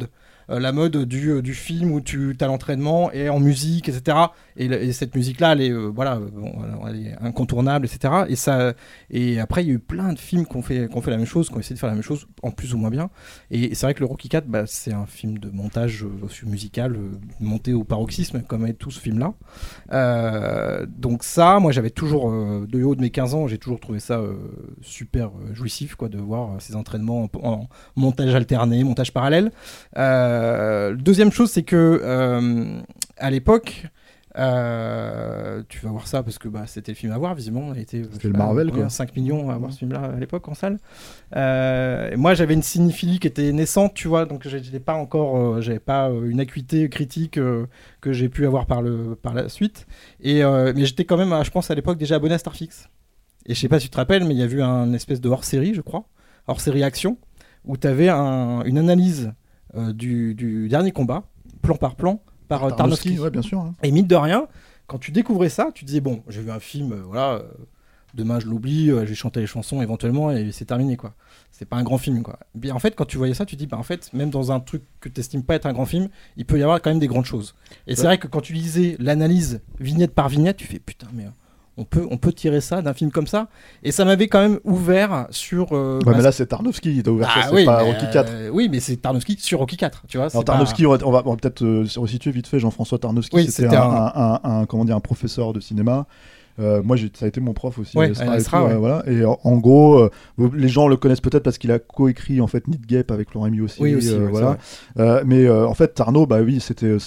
la mode du film où tu as l'entraînement et en musique, etc. Et cette musique-là, elle est, elle est incontournable, etc. Et après, il y a eu plein de films qui ont fait la même chose, qui ont essayé de faire la même chose, en plus ou moins bien. Et c'est vrai que le Rocky IV, c'est un film de montage musical monté au paroxysme, comme est tout ce film-là. Donc ça, moi, j'avais toujours, de haut de mes 15 ans, j'ai toujours trouvé ça super jouissif, quoi, de voir ces entraînements en montage alterné, montage parallèle. Deuxième chose, c'est que à l'époque, tu vas voir ça parce que c'était le film à voir, visiblement. C'était le Marvel, quoi. 5 millions à voir ce film-là à l'époque en salle. Et moi, j'avais une cinéphilie qui était naissante, tu vois, donc j'étais pas encore, j'avais pas une acuité critique que j'ai pu avoir par la suite. Mais j'étais quand même, je pense à l'époque déjà abonné à Starfix. Et je sais pas si tu te rappelles, mais il y a eu un espèce de hors-série, je crois, hors-série action, où tu avais une analyse du dernier combat, plan par plan, par Tarnowski. Ouais, bien sûr. Hein. Et mine de rien, quand tu découvrais ça, tu disais bon, j'ai vu un film, demain je l'oublie, je vais chanter les chansons éventuellement et c'est terminé, quoi. C'est pas un grand film, quoi. Bien, en fait, quand tu voyais ça, tu dis en fait, même dans un truc que tu estimes pas être un grand film, il peut y avoir quand même des grandes choses. Et c'est vrai que quand tu lisais l'analyse vignette par vignette, tu fais putain, mais on peut tirer ça d'un film comme ça, et ça m'avait quand même ouvert sur. Mais là c'est Tarnowski qui t'a ouvert ça, c'est pas Rocky 4. Oui, mais c'est Tarnowski sur Rocky 4, tu vois. Alors Tarnowski, on va peut-être resituer vite fait. Jean-François Tarnowski, c'était un professeur de cinéma. Moi, ça a été mon prof aussi. Ouais, voilà. Et en gros, les gens le connaissent peut-être parce qu'il a coécrit en fait Need Gap avec Laurent Rémy aussi. Oui, aussi. Voilà. Mais en fait, Tarnaud, il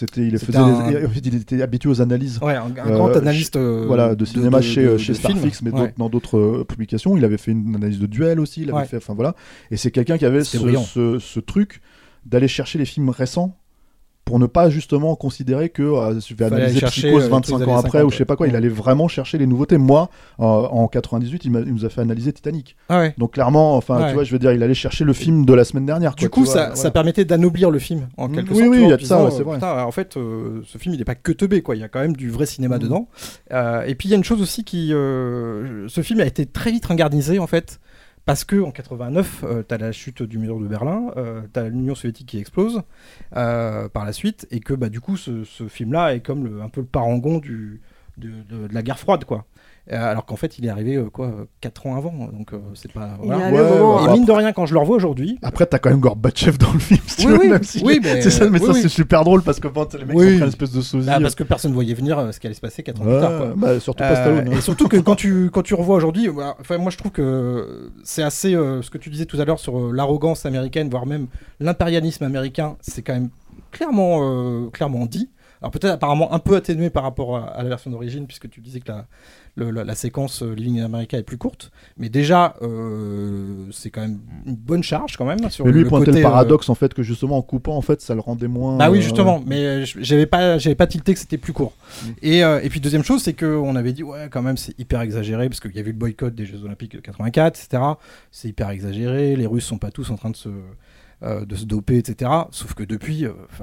était habitué aux analyses. Ouais, un grand analyste. De cinéma chez Starfix, mais dans d'autres publications. Il avait fait une analyse de Duel aussi. Il avait fait, Et c'est quelqu'un qui avait ce truc d'aller chercher les films récents, pour ne pas justement considérer que je vais analyser Psychose 25 ans après ou je sais pas quoi. Il allait vraiment chercher les nouveautés. Moi, en 98, il nous a fait analyser Titanic. Ah ouais. Donc clairement, tu vois, je veux dire, il allait chercher le film de la semaine dernière. Du coup, ça permettait d'anoblir le film en quelque sorte. Oui, il y a de ça, c'est vrai. Putain, en fait, ce film, il est pas que teubé, quoi. Il y a quand même du vrai cinéma dedans. Et puis il y a une chose aussi ce film a été très vite ringardisé en fait. Parce qu'en 89, t'as la chute du mur de Berlin, t'as l'Union soviétique qui explose par la suite, et que du coup, ce film-là est comme un peu le parangon de la guerre froide, quoi. Alors qu'en fait, il est arrivé 4 ans avant, donc c'est pas. Voilà. Et mine de rien, quand je le revois aujourd'hui. Après, t'as quand même Gorbatchev dans le film, si tu veux, même si c'est ça, mais c'est super drôle parce que les mecs sont une espèce de sosie. Parce que personne ne voyait venir ce qui allait se passer 4 ans plus tard, quoi. Surtout pas Stallone. Et surtout que quand tu revois aujourd'hui, moi je trouve que c'est assez ce que tu disais tout à l'heure sur l'arrogance américaine, voire même l'impérialisme américain, c'est quand même clairement dit. Alors peut-être apparemment un peu atténué par rapport à la version d'origine, puisque tu disais que la séquence Living in America est plus courte, mais déjà c'est quand même une bonne charge quand même sur. Mais lui il pointait le paradoxe en fait que justement en coupant en fait ça le rendait moins. Bah oui justement, mais j'avais pas tilté que c'était plus court. Et puis deuxième chose c'est que on avait dit quand même c'est hyper exagéré parce qu'il y avait eu le boycott des Jeux Olympiques de 84, etc. C'est hyper exagéré, les Russes sont pas tous en train de se doper, etc. Sauf que depuis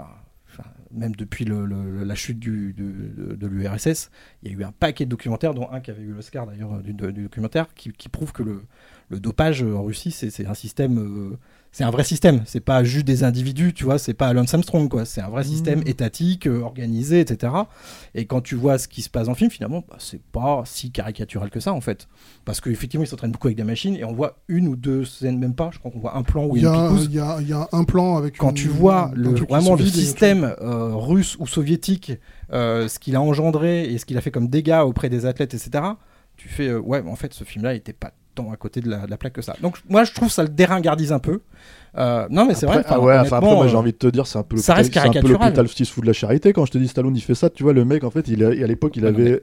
même depuis la chute de l'URSS, il y a eu un paquet de documentaires, dont un qui avait eu l'Oscar d'ailleurs du documentaire, qui prouve que le dopage en Russie, c'est un système, c'est un vrai système. C'est pas juste des individus, tu vois, c'est pas Lance Armstrong, quoi. C'est un vrai système étatique, organisé, etc. Et quand tu vois ce qui se passe dans le film, finalement, c'est pas si caricatural que ça, en fait. Parce qu'effectivement, ils s'entraînent beaucoup avec des machines, et on voit une ou deux scènes, même pas, je crois qu'on voit un plan où il y a un plan avec. Quand tu vois vraiment le système russe ou soviétique, ce qu'il a engendré et ce qu'il a fait comme dégâts auprès des athlètes, etc., tu fais en fait ce film-là était pas tant à côté de la plaque que ça. Donc moi je trouve ça le déringardise un peu. Non mais c'est vrai. Après moi j'ai envie de te dire c'est un peu l'hôpital se fout de la charité quand je te dis Stallone il fait ça, tu vois le mec en fait à l'époque il avait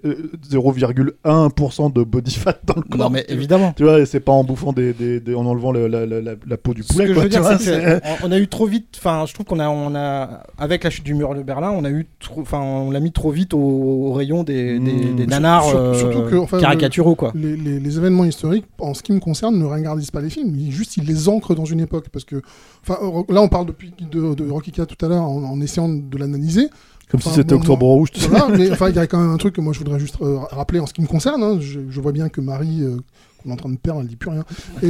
0,1% de body fat dans le corps. Non mais évidemment. Tu vois c'est pas en bouffant en enlevant la peau du poulet. Ce que je veux dire c'est on a eu trop vite. Enfin je trouve qu'on a avec la chute du mur de Berlin on l'a mis trop vite au rayon des nanars caricaturaux quoi. Les événements historiques en ce qui me concerne ne ringardisent pas les films, ils les ancrent dans une époque parce que là on parle de Rocky IV tout à l'heure en essayant de l'analyser comme si c'était Octobre Rouge. Voilà, mais il y a quand même un truc que moi je voudrais juste rappeler en ce qui me concerne. Je vois bien que Marie On est en train de perdre, elle dit plus rien.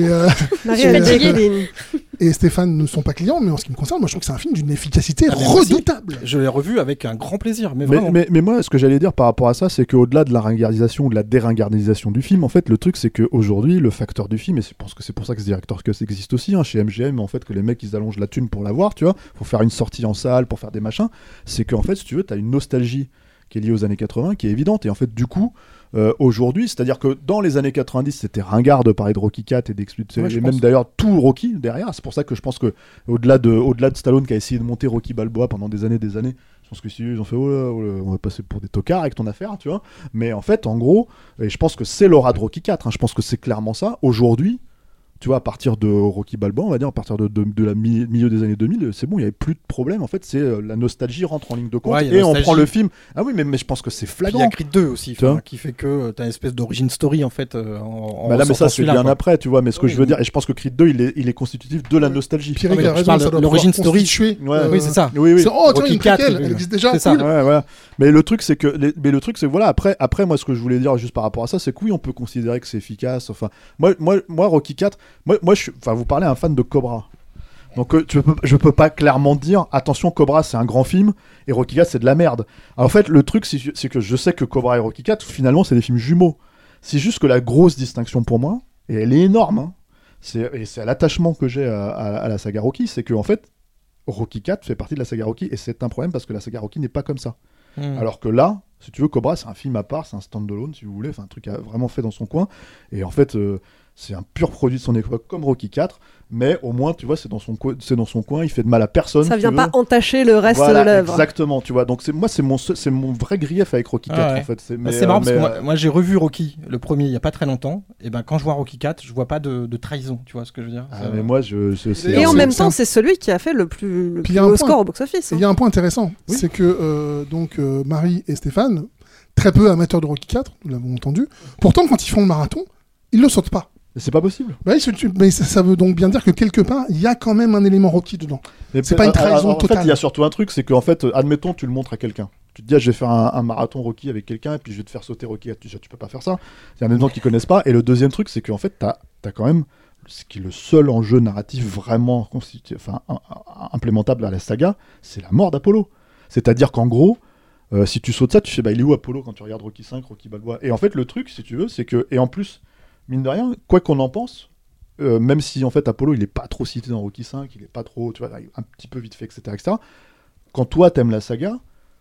Et Stéphane ne sont pas clients, mais en ce qui me concerne, moi je trouve que c'est un film d'une efficacité redoutable. Je l'ai revu avec un grand plaisir, mais moi, ce que j'allais dire par rapport à ça, c'est qu'au-delà de la ringardisation ou de la déringardisation du film, en fait, le truc, c'est qu'aujourd'hui, le facteur du film, et je pense que c'est pour ça que ce Director's Cut existe aussi, chez MGM, en fait, que les mecs, ils allongent la thune pour l'avoir, tu vois, pour faire une sortie en salle, pour faire des machins, c'est qu'en fait, si tu veux, t'as une nostalgie qui est liée aux années 80, qui est évidente, et en fait, du coup, aujourd'hui, c'est-à-dire que dans les années 90, c'était ringard de parler de Rocky 4 et même d'ailleurs tout Rocky derrière. C'est pour ça que je pense que au-delà de Stallone qui a essayé de monter Rocky Balboa pendant des années, je pense que si ils ont fait on va passer pour des tocards avec ton affaire, tu vois. Mais en fait, en gros, et je pense que c'est l'aura de Rocky 4. Je pense que c'est clairement ça. Aujourd'hui, tu vois, à partir de Rocky Balboa, on va dire, à partir de la milieu des années 2000, c'est bon, il n'y avait plus de problème. En fait, c'est la nostalgie rentre en ligne de compte et on prend le film. Ah oui, mais je pense que c'est flagrant. Il y a Creed 2 aussi, qui fait que tu as une espèce d'origin story en fait. Là, mais ça, c'est bien après, tu vois. Mais ce que je veux dire, et je pense que Creed 2, il est constitutif de la nostalgie. Pierre a raison, ça doit l'origin story. Oui, c'est ça. Oui. C'est Rocky 4, elle existe déjà. C'est ça. Ouais. Mais le truc, c'est que, voilà, après, moi, ce que je voulais dire juste par rapport à ça, c'est que oui, on peut considérer que c'est efficace. Enfin, moi, Rocky 4, vous parlez à un fan de Cobra. Donc je peux pas clairement dire attention, Cobra c'est un grand film et Rocky 4 c'est de la merde. Alors, en fait, le truc c'est que je sais que Cobra et Rocky 4 finalement c'est des films jumeaux. C'est juste que la grosse distinction pour moi, et elle est énorme, c'est à l'attachement que j'ai à la saga Rocky, c'est que en fait Rocky 4 fait partie de la saga Rocky et c'est un problème parce que la saga Rocky n'est pas comme ça. Alors que là, si tu veux, Cobra c'est un film à part, c'est un stand-alone si vous voulez, enfin un truc vraiment fait dans son coin et en fait c'est un pur produit de son époque comme Rocky 4, mais au moins tu vois c'est dans son coin, il fait de mal à personne. Ça vient pas entacher le reste de l'œuvre. Exactement, tu vois. Donc c'est mon vrai grief avec Rocky 4 en fait. C'est marrant parce que moi j'ai revu Rocky le premier il y a pas très longtemps et ben quand je vois Rocky 4, je vois pas de trahison, tu vois ce que je veux dire. Mais moi et en même temps, c'est celui qui a fait le plus haut score au box-office. Il y a un point intéressant, c'est que Marie et Stéphane, très peu amateurs de Rocky 4, nous l'avons entendu. Pourtant quand ils font le marathon, ils le sautent pas. C'est pas possible. Mais ça veut donc bien dire que quelque part, il y a quand même un élément Rocky dedans. C'est pas une trahison totale. En fait, il y a surtout un truc, c'est qu'en fait, admettons, tu le montres à quelqu'un. Tu te dis, je vais faire un marathon Rocky avec quelqu'un, et puis je vais te faire sauter Rocky. Tu peux pas faire ça. Il y a des gens qui connaissent pas. Et le deuxième truc, c'est qu'en fait, t'as quand même ce qui est le seul enjeu narratif vraiment implémentable à la saga, c'est la mort d'Apollo. C'est-à-dire qu'en gros, si tu sautes ça, tu fais, il est où Apollo quand tu regardes Rocky 5, Rocky Balboa. Et en fait, le truc, si tu veux, c'est que, et en plus, mine de rien, quoi qu'on en pense, même si en fait Apollo il est pas trop cité dans Rocky 5, il est pas trop, tu vois, un petit peu vite fait, etc. Quand toi t'aimes la saga,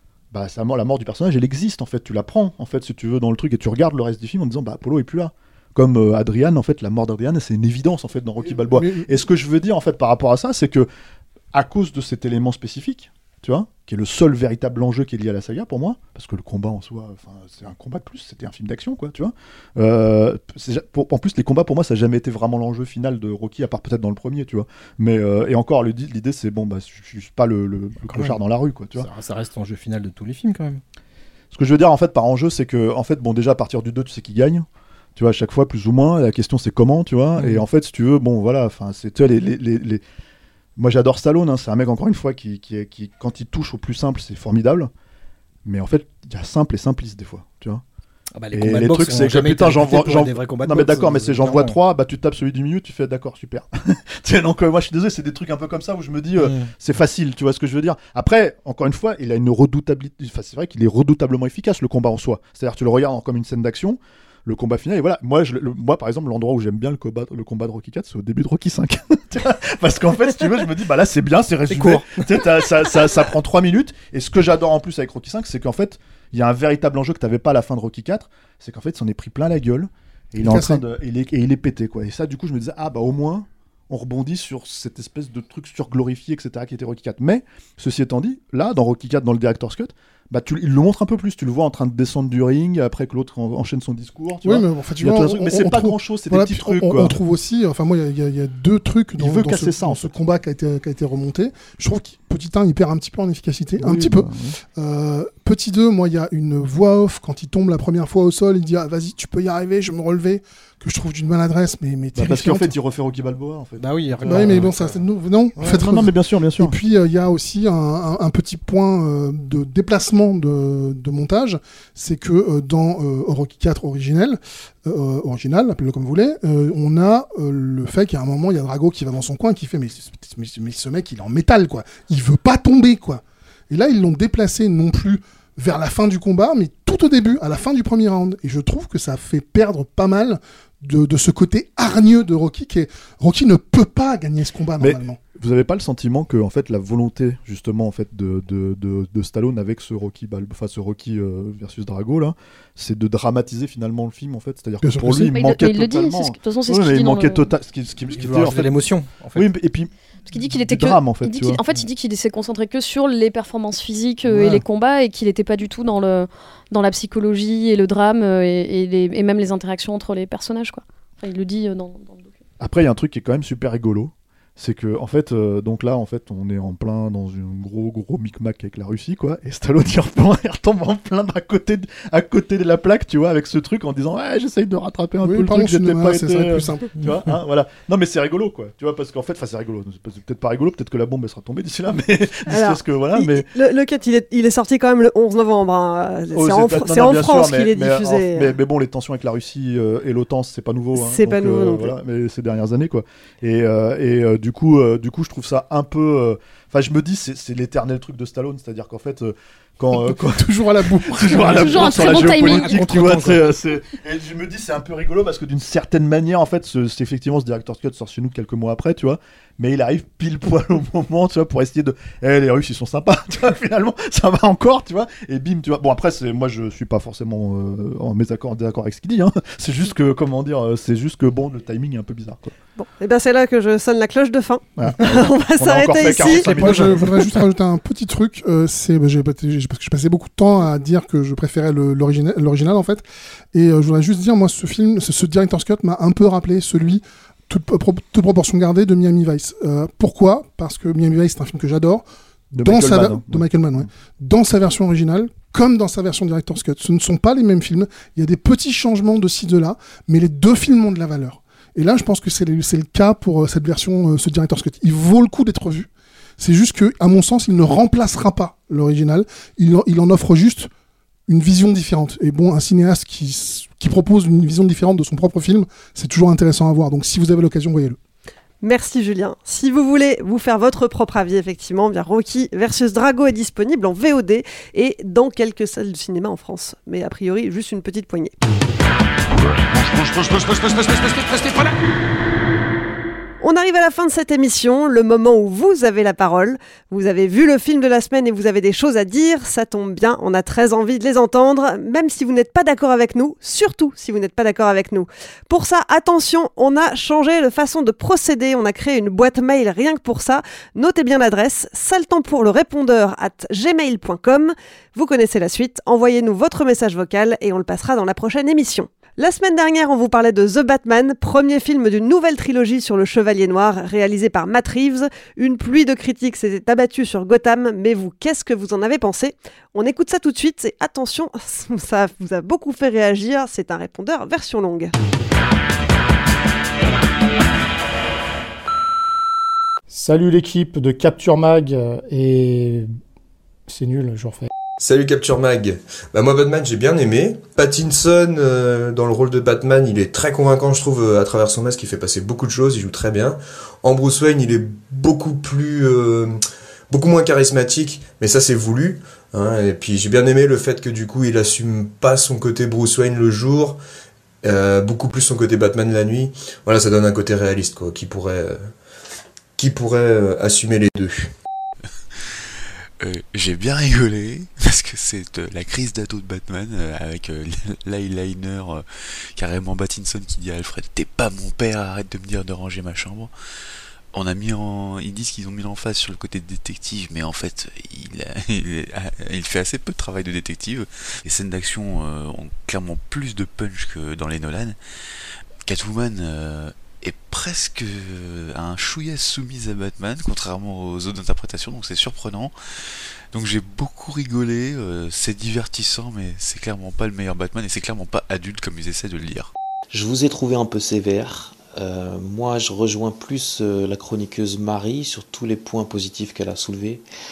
la mort du personnage elle existe en fait, tu la prends en fait si tu veux dans le truc et tu regardes le reste du film en disant Apollo est plus là. Comme Adrian, en fait, la mort d'Adrian c'est une évidence en fait dans Rocky Balboa. Et ce que je veux dire en fait par rapport à ça, c'est que à cause de cet élément spécifique, tu vois, qui est le seul véritable enjeu qui est lié à la saga pour moi, parce que le combat en soi, c'est un combat de plus, c'était un film d'action, quoi, tu vois. En plus, les combats pour moi, ça n'a jamais été vraiment l'enjeu final de Rocky, à part peut-être dans le premier, tu vois. Mais et encore, l'idée, c'est je suis pas le clochard dans la rue, quoi, tu vois. Ça reste l'enjeu final de tous les films, quand même. Ce que je veux dire, en fait, par enjeu, c'est que, en fait, déjà à partir du 2, tu sais qui gagne. Tu vois, à chaque fois, plus ou moins. La question, c'est comment, tu vois. Et en fait, si tu veux, c'est les moi j'adore Stallone, c'est un mec encore une fois qui quand il touche au plus simple c'est formidable, mais en fait il y a simple et simpliste des fois, tu vois. Les trucs c'est que putain j'en vois non mais d'accord mais c'est j'en vois 3, tu tapes celui du milieu, tu fais d'accord super. Donc moi je suis désolé, c'est des trucs un peu comme ça où je me dis c'est facile, tu vois ce que je veux dire. Après encore une fois il a une redoutabilité, c'est vrai qu'il est redoutablement efficace le combat en soi, c'est-à-dire tu le regardes comme une scène d'action. Le combat final, et voilà, moi par exemple, l'endroit où j'aime bien le combat de Rocky 4, c'est au début de Rocky 5. Parce qu'en fait, si tu veux, je me dis, là c'est bien, c'est résumé. Court. ça prend 3 minutes. Et ce que j'adore en plus avec Rocky 5, c'est qu'en fait, il y a un véritable enjeu que t'avais pas à la fin de Rocky 4, c'est qu'en fait, il s'en est pris plein la gueule. Et il est en train il est pété, quoi. Et ça, du coup, je me disais, au moins, on rebondit sur cette espèce de truc surglorifié, etc., qui était Rocky 4. Mais, ceci étant dit, là, dans Rocky 4, dans le Director's Cut, il le montre un peu plus, tu le vois en train de descendre du ring après que l'autre enchaîne son discours, tu vois. Mais en fait, mais c'est pas grand chose, c'est des petits trucs, quoi. On trouve aussi, moi il y a 2 trucs dans ce combat qui a été remonté. Je trouve que petit 1 il perd un petit peu en efficacité, petit 2, moi il y a une voix off quand il tombe la première fois au sol, il dit vas-y tu peux y arriver, je vais me relever, que je trouve d'une maladresse mais terrifiante. Parce qu'en fait il refait Rocky Balboa en fait. Mais bon ça c'est non. Non mais bien sûr. Et puis il y a aussi un petit point de déplacement changement de montage, c'est que dans Rocky IV original, appelez-le comme vous voulez, on a le fait qu'à un moment, il y a Drago qui va dans son coin, qui fait mais ce mec, il est en métal, quoi. Il veut pas tomber, quoi. Et là, ils l'ont déplacé non plus vers la fin du combat, mais tout au début, à la fin du premier round. Et je trouve que ça fait perdre pas mal de ce côté hargneux de Rocky. Rocky ne peut pas gagner ce combat normalement. Vous n'avez pas le sentiment que en fait la volonté justement en fait de Stallone avec ce Rocky versus Drago là, c'est de dramatiser finalement le film en fait, c'est-à-dire que pour lui il manquait totalement. De toute façon, c'est ce qu'il dit. Il manquait totalement. Ce qui était en fait l'émotion. En fait. Oui, et puis. Parce qu'il dit qu'il était drame, en fait. Il dit qu'il s'est concentré que sur les performances physiques et les combats et qu'il n'était pas du tout dans la psychologie et le drame et même les interactions entre les personnages, quoi. Enfin, il le dit dans le document. Après, il y a un truc qui est quand même super rigolo. C'est que en fait, donc là, en fait, on est en plein dans un gros micmac avec la Russie, quoi. Et Stallone, il retombe en plein à côté de la plaque, tu vois, avec ce truc en disant, ouais, j'essaye de rattraper un peu le truc, j'étais pas été. C'est plus simple. Tu vois, hein, voilà. Non, mais c'est rigolo, quoi. Tu vois, parce qu'en fait, c'est rigolo. C'est peut-être pas rigolo, peut-être que la bombe elle sera tombée d'ici là, mais parce que voilà, mais le cut, il est sorti quand même le 11 novembre. Hein. C'est en France qu'il est diffusé. Mais bon, les tensions avec la Russie et l'OTAN, c'est pas nouveau. C'est pas nouveau non plus. Voilà, mais ces dernières années, quoi. Et du coup, je trouve ça un peu. Enfin, je me dis, c'est l'éternel truc de Stallone, c'est-à-dire qu'en fait, quand toujours à la bourre, toujours un sur la bon géopolitique, tu vois. Et je me dis, c'est un peu rigolo parce que d'une certaine manière, en fait, c'est effectivement ce director's cut sort chez nous quelques mois après, tu vois. Mais il arrive pile poil au moment, tu vois, pour essayer de. Les Russes, ils sont sympas, tu vois. Finalement, ça va encore, tu vois. Et bim, tu vois. Bon, après, moi, je suis pas forcément en désaccord avec ce qu'il dit. Hein. C'est juste que, bon, le timing est un peu bizarre, quoi. Bon, et ben c'est là que je sonne la cloche de fin. Voilà. On va s'arrêter ici. Moi, je voudrais juste rajouter un petit truc. Parce que je passais beaucoup de temps à dire que je préférais l'original en fait. Et je voudrais juste dire, moi, ce film, ce director's cut m'a un peu rappelé celui, toute proportion gardée, de Miami Vice. Pourquoi ? Parce que Miami Vice, c'est un film que j'adore. De Michael Mann, ouais. Dans sa version originale, comme dans sa version director's cut. Ce ne sont pas les mêmes films. Il y a des petits changements de ci, de là, mais les deux films ont de la valeur. Et là, je pense que c'est le cas pour cette version, ce director's cut. Il vaut le coup d'être vu. C'est juste que, à mon sens, il ne remplacera pas l'original. Il en offre juste une vision différente. Et bon, un cinéaste qui propose une vision différente de son propre film, c'est toujours intéressant à voir. Donc, si vous avez l'occasion, voyez-le. Merci Julien. Si vous voulez vous faire votre propre avis, effectivement, bien Rocky versus Drago est disponible en VOD et dans quelques salles de cinéma en France. Mais a priori, juste une petite poignée. On arrive à la fin de cette émission, le moment où vous avez la parole. Vous avez vu le film de la semaine et vous avez des choses à dire, ça tombe bien, on a très envie de les entendre, même si vous n'êtes pas d'accord avec nous, surtout si vous n'êtes pas d'accord avec nous. Pour ça, attention, on a changé de façon de procéder, on a créé une boîte mail rien que pour ça. Notez bien l'adresse, saltempourlerépondeur@gmail.com. Vous connaissez la suite, envoyez-nous votre message vocal et on le passera dans la prochaine émission. La semaine dernière, on vous parlait de The Batman, premier film d'une nouvelle trilogie sur le Chevalier Noir, réalisé par Matt Reeves. Une pluie de critiques s'était abattue sur Gotham, mais vous, qu'est-ce que vous en avez pensé ? On écoute ça tout de suite, et attention, ça vous a beaucoup fait réagir, c'est un répondeur version longue. Salut l'équipe de Capture Mag, et c'est nul, je refais. Salut Capture Mag. Moi Batman j'ai bien aimé. Pattinson dans le rôle de Batman, il est très convaincant je trouve à travers son masque, il fait passer beaucoup de choses, il joue très bien. En Bruce Wayne il est beaucoup moins charismatique, mais ça c'est voulu. Hein. Et puis j'ai bien aimé le fait que du coup il assume pas son côté Bruce Wayne le jour, beaucoup plus son côté Batman la nuit. Voilà, ça donne un côté réaliste quoi, qui pourrait assumer les deux. J'ai bien rigolé parce que c'est la crise d'ado de Batman avec l'eyeliner carrément Pattinson qui dit à Alfred « T'es pas mon père, arrête de me dire de ranger ma chambre ». Ils disent qu'ils ont mis l'emphase sur le côté de détective, mais en fait il fait assez peu de travail de détective. Les scènes d'action ont clairement plus de punch que dans les Nolan. Catwoman est presque un chouïa soumise à Batman, contrairement aux autres interprétations, donc c'est surprenant. Donc j'ai beaucoup rigolé, c'est divertissant, mais c'est clairement pas le meilleur Batman, et c'est clairement pas adulte comme ils essaient de le lire. Je vous ai trouvé un peu sévère. Moi je rejoins plus la chroniqueuse Marie sur tous les points positifs qu'elle a soulevés.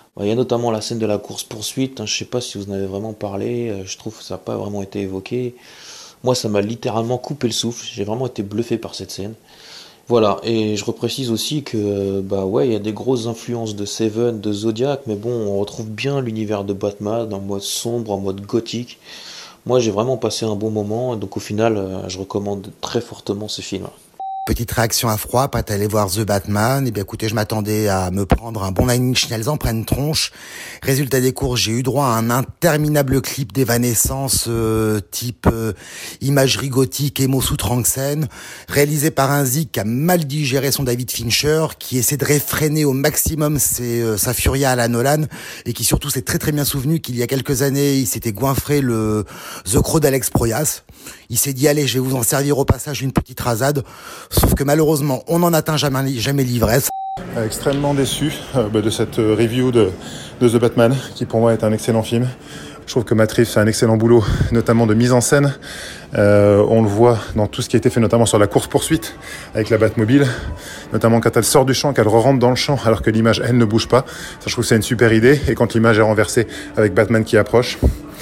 Il y a notamment la scène de la course-poursuite, je sais pas si vous en avez vraiment parlé, je trouve que ça n'a pas vraiment été évoqué. Moi, ça m'a littéralement coupé le souffle, j'ai vraiment été bluffé par cette scène. Voilà, et je reprécise aussi que, il y a des grosses influences de Seven, de Zodiac, mais bon, on retrouve bien l'univers de Batman en mode sombre, en mode gothique. Moi, j'ai vraiment passé un bon moment, donc au final, je recommande très fortement ce film. Petite réaction à froid, pas allé voir The Batman. Eh bien, écoutez, je m'attendais à me prendre un bon Nine Inch Nails en pleine tronche. Résultat des courses, j'ai eu droit à un interminable clip d'Evanescence type imagerie gothique, émo sous Tranxen, réalisé par un Zik qui a mal digéré son David Fincher, qui essaie de réfréner au maximum sa furia à la Nolan, et qui surtout s'est très très bien souvenu qu'il y a quelques années, il s'était goinfré le The Crow d'Alex Proyas. Il s'est dit, allez, je vais vous en servir au passage une petite rasade. Sauf que malheureusement, on n'en atteint jamais l'ivresse. Extrêmement déçu de cette review de The Batman, qui pour moi est un excellent film. Je trouve que Matt Reeves fait un excellent boulot, notamment de mise en scène. On le voit dans tout ce qui a été fait, notamment sur la course-poursuite avec la Batmobile, notamment quand elle sort du champ, qu'elle re-rentre dans le champ alors que l'image, elle, ne bouge pas. Ça, je trouve que c'est une super idée. Et quand l'image est renversée avec Batman qui approche.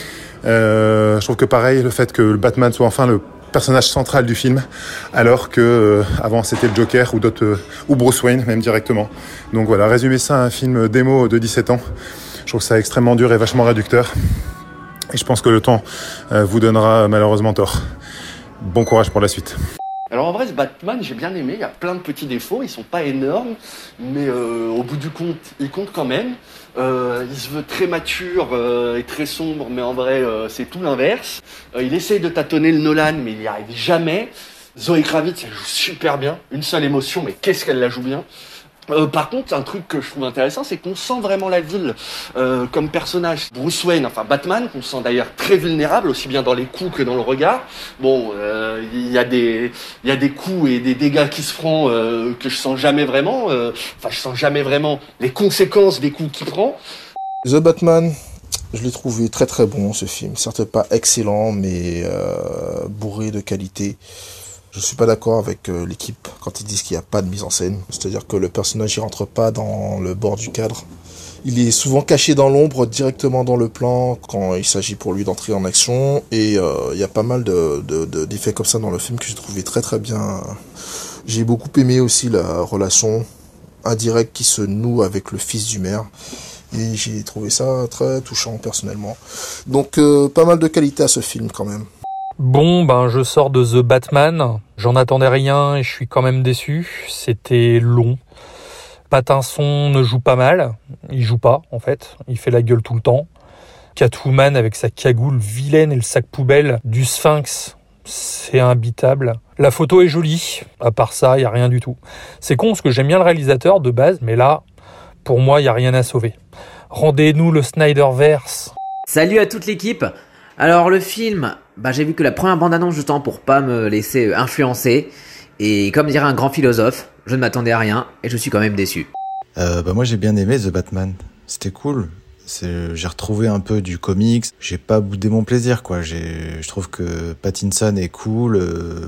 Je trouve que pareil, le fait que le Batman soit enfin le personnage central du film, alors que avant c'était le Joker ou Bruce Wayne même directement. Donc voilà, résumer ça à un film démo de 17 ans, je trouve ça extrêmement dur et vachement réducteur. Et je pense que le temps vous donnera malheureusement tort. Bon courage pour la suite. Alors en vrai, ce Batman, j'ai bien aimé, il y a plein de petits défauts, ils sont pas énormes, mais au bout du compte, il compte quand même. Il se veut très mature et très sombre, mais en vrai, c'est tout l'inverse. Il essaye de tâtonner le Nolan, mais il n'y arrive jamais. Zoé Kravitz, elle joue super bien, une seule émotion, mais qu'est-ce qu'elle la joue bien. Par contre, un truc que je trouve intéressant, c'est qu'on sent vraiment la ville comme personnage. Bruce Wayne, enfin Batman, qu'on sent d'ailleurs très vulnérable, aussi bien dans les coups que dans le regard. Bon, il y a des coups et des dégâts qui se feront que je sens jamais vraiment. Je sens jamais vraiment les conséquences des coups qu'il prend. The Batman, je l'ai trouvé très très bon ce film. Certes pas excellent, mais bourré de qualité. Je suis pas d'accord avec l'équipe quand ils disent qu'il n'y a pas de mise en scène. C'est-à-dire que le personnage il rentre pas dans le bord du cadre. Il est souvent caché dans l'ombre, directement dans le plan, quand il s'agit pour lui d'entrer en action. Et il y a pas mal d'effets comme ça dans le film que j'ai trouvé très très bien. J'ai beaucoup aimé aussi la relation indirecte qui se noue avec le fils du maire. Et j'ai trouvé ça très touchant personnellement. Donc pas mal de qualité à ce film quand même. Bon, je sors de The Batman, j'en attendais rien et je suis quand même déçu, c'était long. Pattinson ne joue pas mal, il joue pas en fait, il fait la gueule tout le temps. Catwoman avec sa cagoule vilaine et le sac poubelle du Sphinx, c'est imbitable. La photo est jolie, à part ça, il y a rien du tout. C'est con parce que j'aime bien le réalisateur de base, mais là, pour moi, il y a rien à sauver. Rendez-nous le Snyderverse. Salut à toute l'équipe. Alors le film, j'ai vu que la première bande-annonce justement pour pas me laisser influencer. Et comme dirait un grand philosophe, je ne m'attendais à rien et je suis quand même déçu. Moi j'ai bien aimé The Batman, c'était cool. J'ai retrouvé un peu du comics, j'ai pas boudé mon plaisir quoi. Je trouve que Pattinson est cool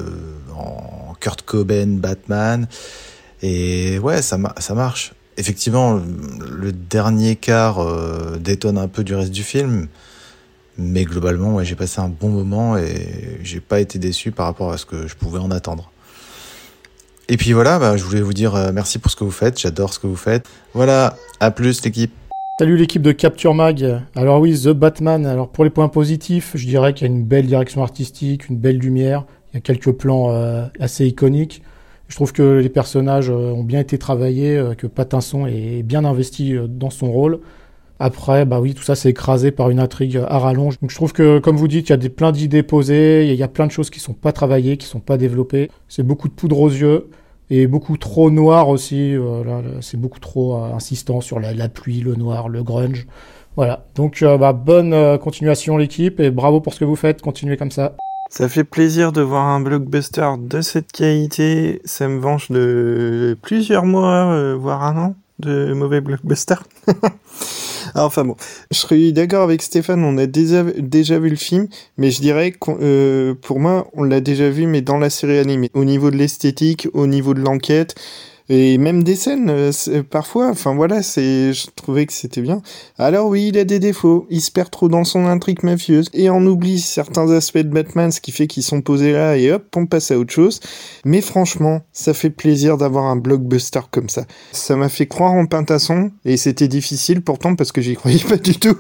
en Kurt Cobain Batman et ouais ça marche. Effectivement le dernier quart détonne un peu du reste du film. Mais globalement, ouais, j'ai passé un bon moment et j'ai pas été déçu par rapport à ce que je pouvais en attendre. Et puis voilà, je voulais vous dire merci pour ce que vous faites, j'adore ce que vous faites. Voilà, à plus l'équipe. Salut l'équipe de Capture Mag. Alors oui, The Batman, alors pour les points positifs, je dirais qu'il y a une belle direction artistique, une belle lumière, il y a quelques plans assez iconiques. Je trouve que les personnages ont bien été travaillés, que Pattinson est bien investi dans son rôle. Après, oui, tout ça c'est écrasé par une intrigue à rallonge. Donc je trouve que, comme vous dites, il y a plein d'idées posées, il y a plein de choses qui sont pas travaillées, qui sont pas développées. C'est beaucoup de poudre aux yeux et beaucoup trop noir aussi. C'est beaucoup trop insistant sur la pluie, le noir, le grunge. Voilà. Donc bonne continuation l'équipe et bravo pour ce que vous faites. Continuez comme ça. Ça fait plaisir de voir un blockbuster de cette qualité. Ça me venge de plusieurs mois, voire un an de mauvais blockbuster. Enfin bon, je suis d'accord avec Stéphane, on a déjà vu le film, mais je dirais que pour moi, on l'a déjà vu, mais dans la série animée. Au niveau de l'esthétique, au niveau de l'enquête, Et même des scènes, parfois, enfin voilà, je trouvais que c'était bien. Alors oui, il a des défauts, il se perd trop dans son intrigue mafieuse, et on oublie certains aspects de Batman, ce qui fait qu'ils sont posés là, et hop, on passe à autre chose. Mais franchement, ça fait plaisir d'avoir un blockbuster comme ça. Ça m'a fait croire en Pintasson, et c'était difficile pourtant parce que j'y croyais pas du tout.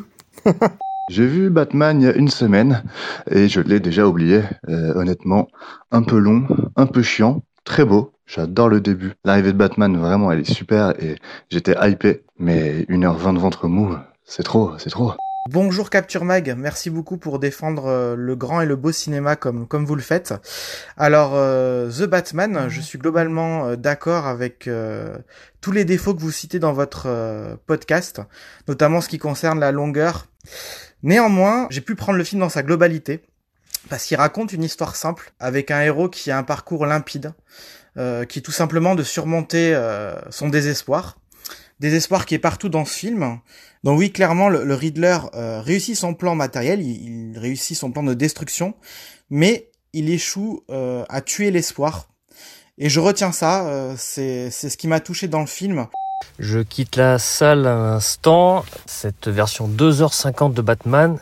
J'ai vu Batman il y a une semaine, et je l'ai déjà oublié, honnêtement. Un peu long, un peu chiant, très beau. J'adore le début. L'arrivée de Batman, vraiment, elle est super et j'étais hypé. Mais 1h20 de ventre mou, c'est trop. Bonjour Capture Mag, merci beaucoup pour défendre le grand et le beau cinéma comme vous le faites. Alors, The Batman, je suis globalement d'accord avec tous les défauts que vous citez dans votre podcast, notamment ce qui concerne la longueur. Néanmoins, j'ai pu prendre le film dans sa globalité, parce qu'il raconte une histoire simple, avec un héros qui a un parcours limpide, qui est tout simplement de surmonter son désespoir qui est partout dans ce film. Donc oui, clairement, le Riddler réussit son plan matériel, il réussit son plan de destruction, mais il échoue à tuer l'espoir. Et je retiens ça, c'est ce qui m'a touché dans le film. Je quitte la salle un instant. Cette version 2h50 de Batman,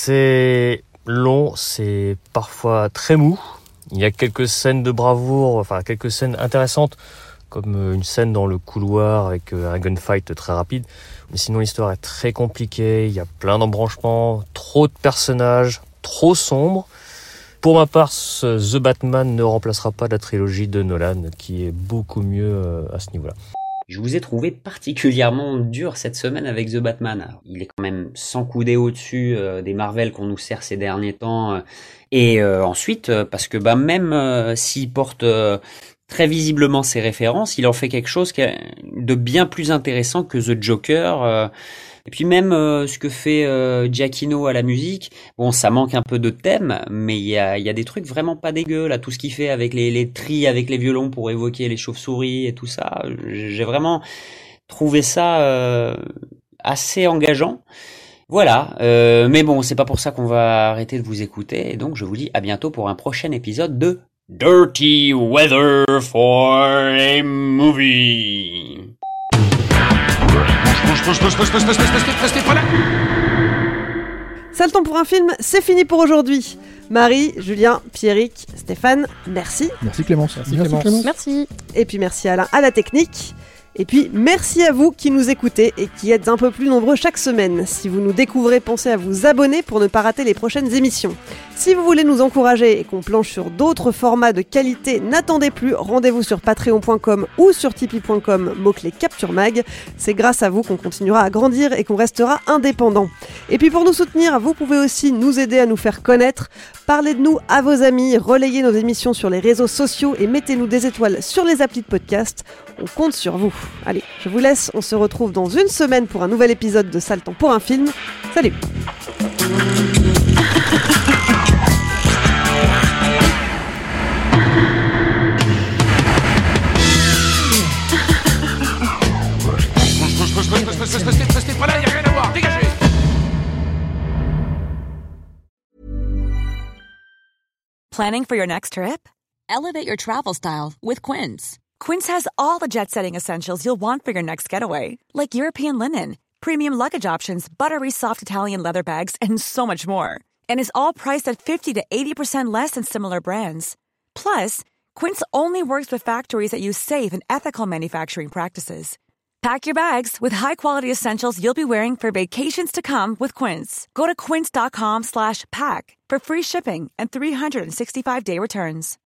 c'est long, c'est parfois très mou. Il y a quelques scènes de bravoure, enfin quelques scènes intéressantes, comme une scène dans le couloir avec un gunfight très rapide. Mais sinon, l'histoire est très compliquée, il y a plein d'embranchements, trop de personnages, trop sombre. Pour ma part, The Batman ne remplacera pas la trilogie de Nolan, qui est beaucoup mieux à ce niveau-là. Je vous ai trouvé particulièrement dur cette semaine avec The Batman. Alors, il est quand même 100 coudées au-dessus des Marvel qu'on nous sert ces derniers temps. Et ensuite, parce que même s'il porte très visiblement ses références, il en fait quelque chose de bien plus intéressant que The Joker. Et puis même ce que fait Giacchino à la musique, bon, ça manque un peu de thème, mais il y a des trucs vraiment pas dégueux là, tout ce qu'il fait avec les tris avec les violons pour évoquer les chauves-souris et tout ça, j'ai vraiment trouvé ça assez engageant. Voilà, mais bon, c'est pas pour ça qu'on va arrêter de vous écouter, et donc je vous dis à bientôt pour un prochain épisode de Dirty Weather for a Movie. Saltons pour un film, c'est fini pour aujourd'hui. Marie, Julien, Pierrick, Stéphane, merci. Merci Clémence. Merci. Et puis merci Alain à la technique. Et puis merci à vous qui nous écoutez et qui êtes un peu plus nombreux chaque semaine. Si vous nous découvrez, pensez à vous abonner pour ne pas rater les prochaines émissions. Si vous voulez nous encourager et qu'on planche sur d'autres formats de qualité, n'attendez plus, rendez-vous sur patreon.com ou sur tipeee.com, mot-clé Capture Mag. C'est grâce à vous qu'on continuera à grandir et qu'on restera indépendant. Et puis pour nous soutenir, vous pouvez aussi nous aider à nous faire connaître. Parlez de nous à vos amis, relayez nos émissions sur les réseaux sociaux et mettez-nous des étoiles sur les applis de podcast. On compte sur vous. Allez, je vous laisse, on se retrouve dans une semaine pour un nouvel épisode de Saltons pour un film. Salut! Restez pas là, y'a rien à voir, dégagez! Planning for your next trip? Elevate your travel style with Quince. Quince has all the jet-setting essentials you'll want for your next getaway, like European linen, premium luggage options, buttery soft Italian leather bags, and so much more. And is all priced at 50 to 80% less than similar brands. Plus, Quince only works with factories that use safe and ethical manufacturing practices. Pack your bags with high-quality essentials you'll be wearing for vacations to come with Quince. Go to quince.com/pack for free shipping and 365-day returns.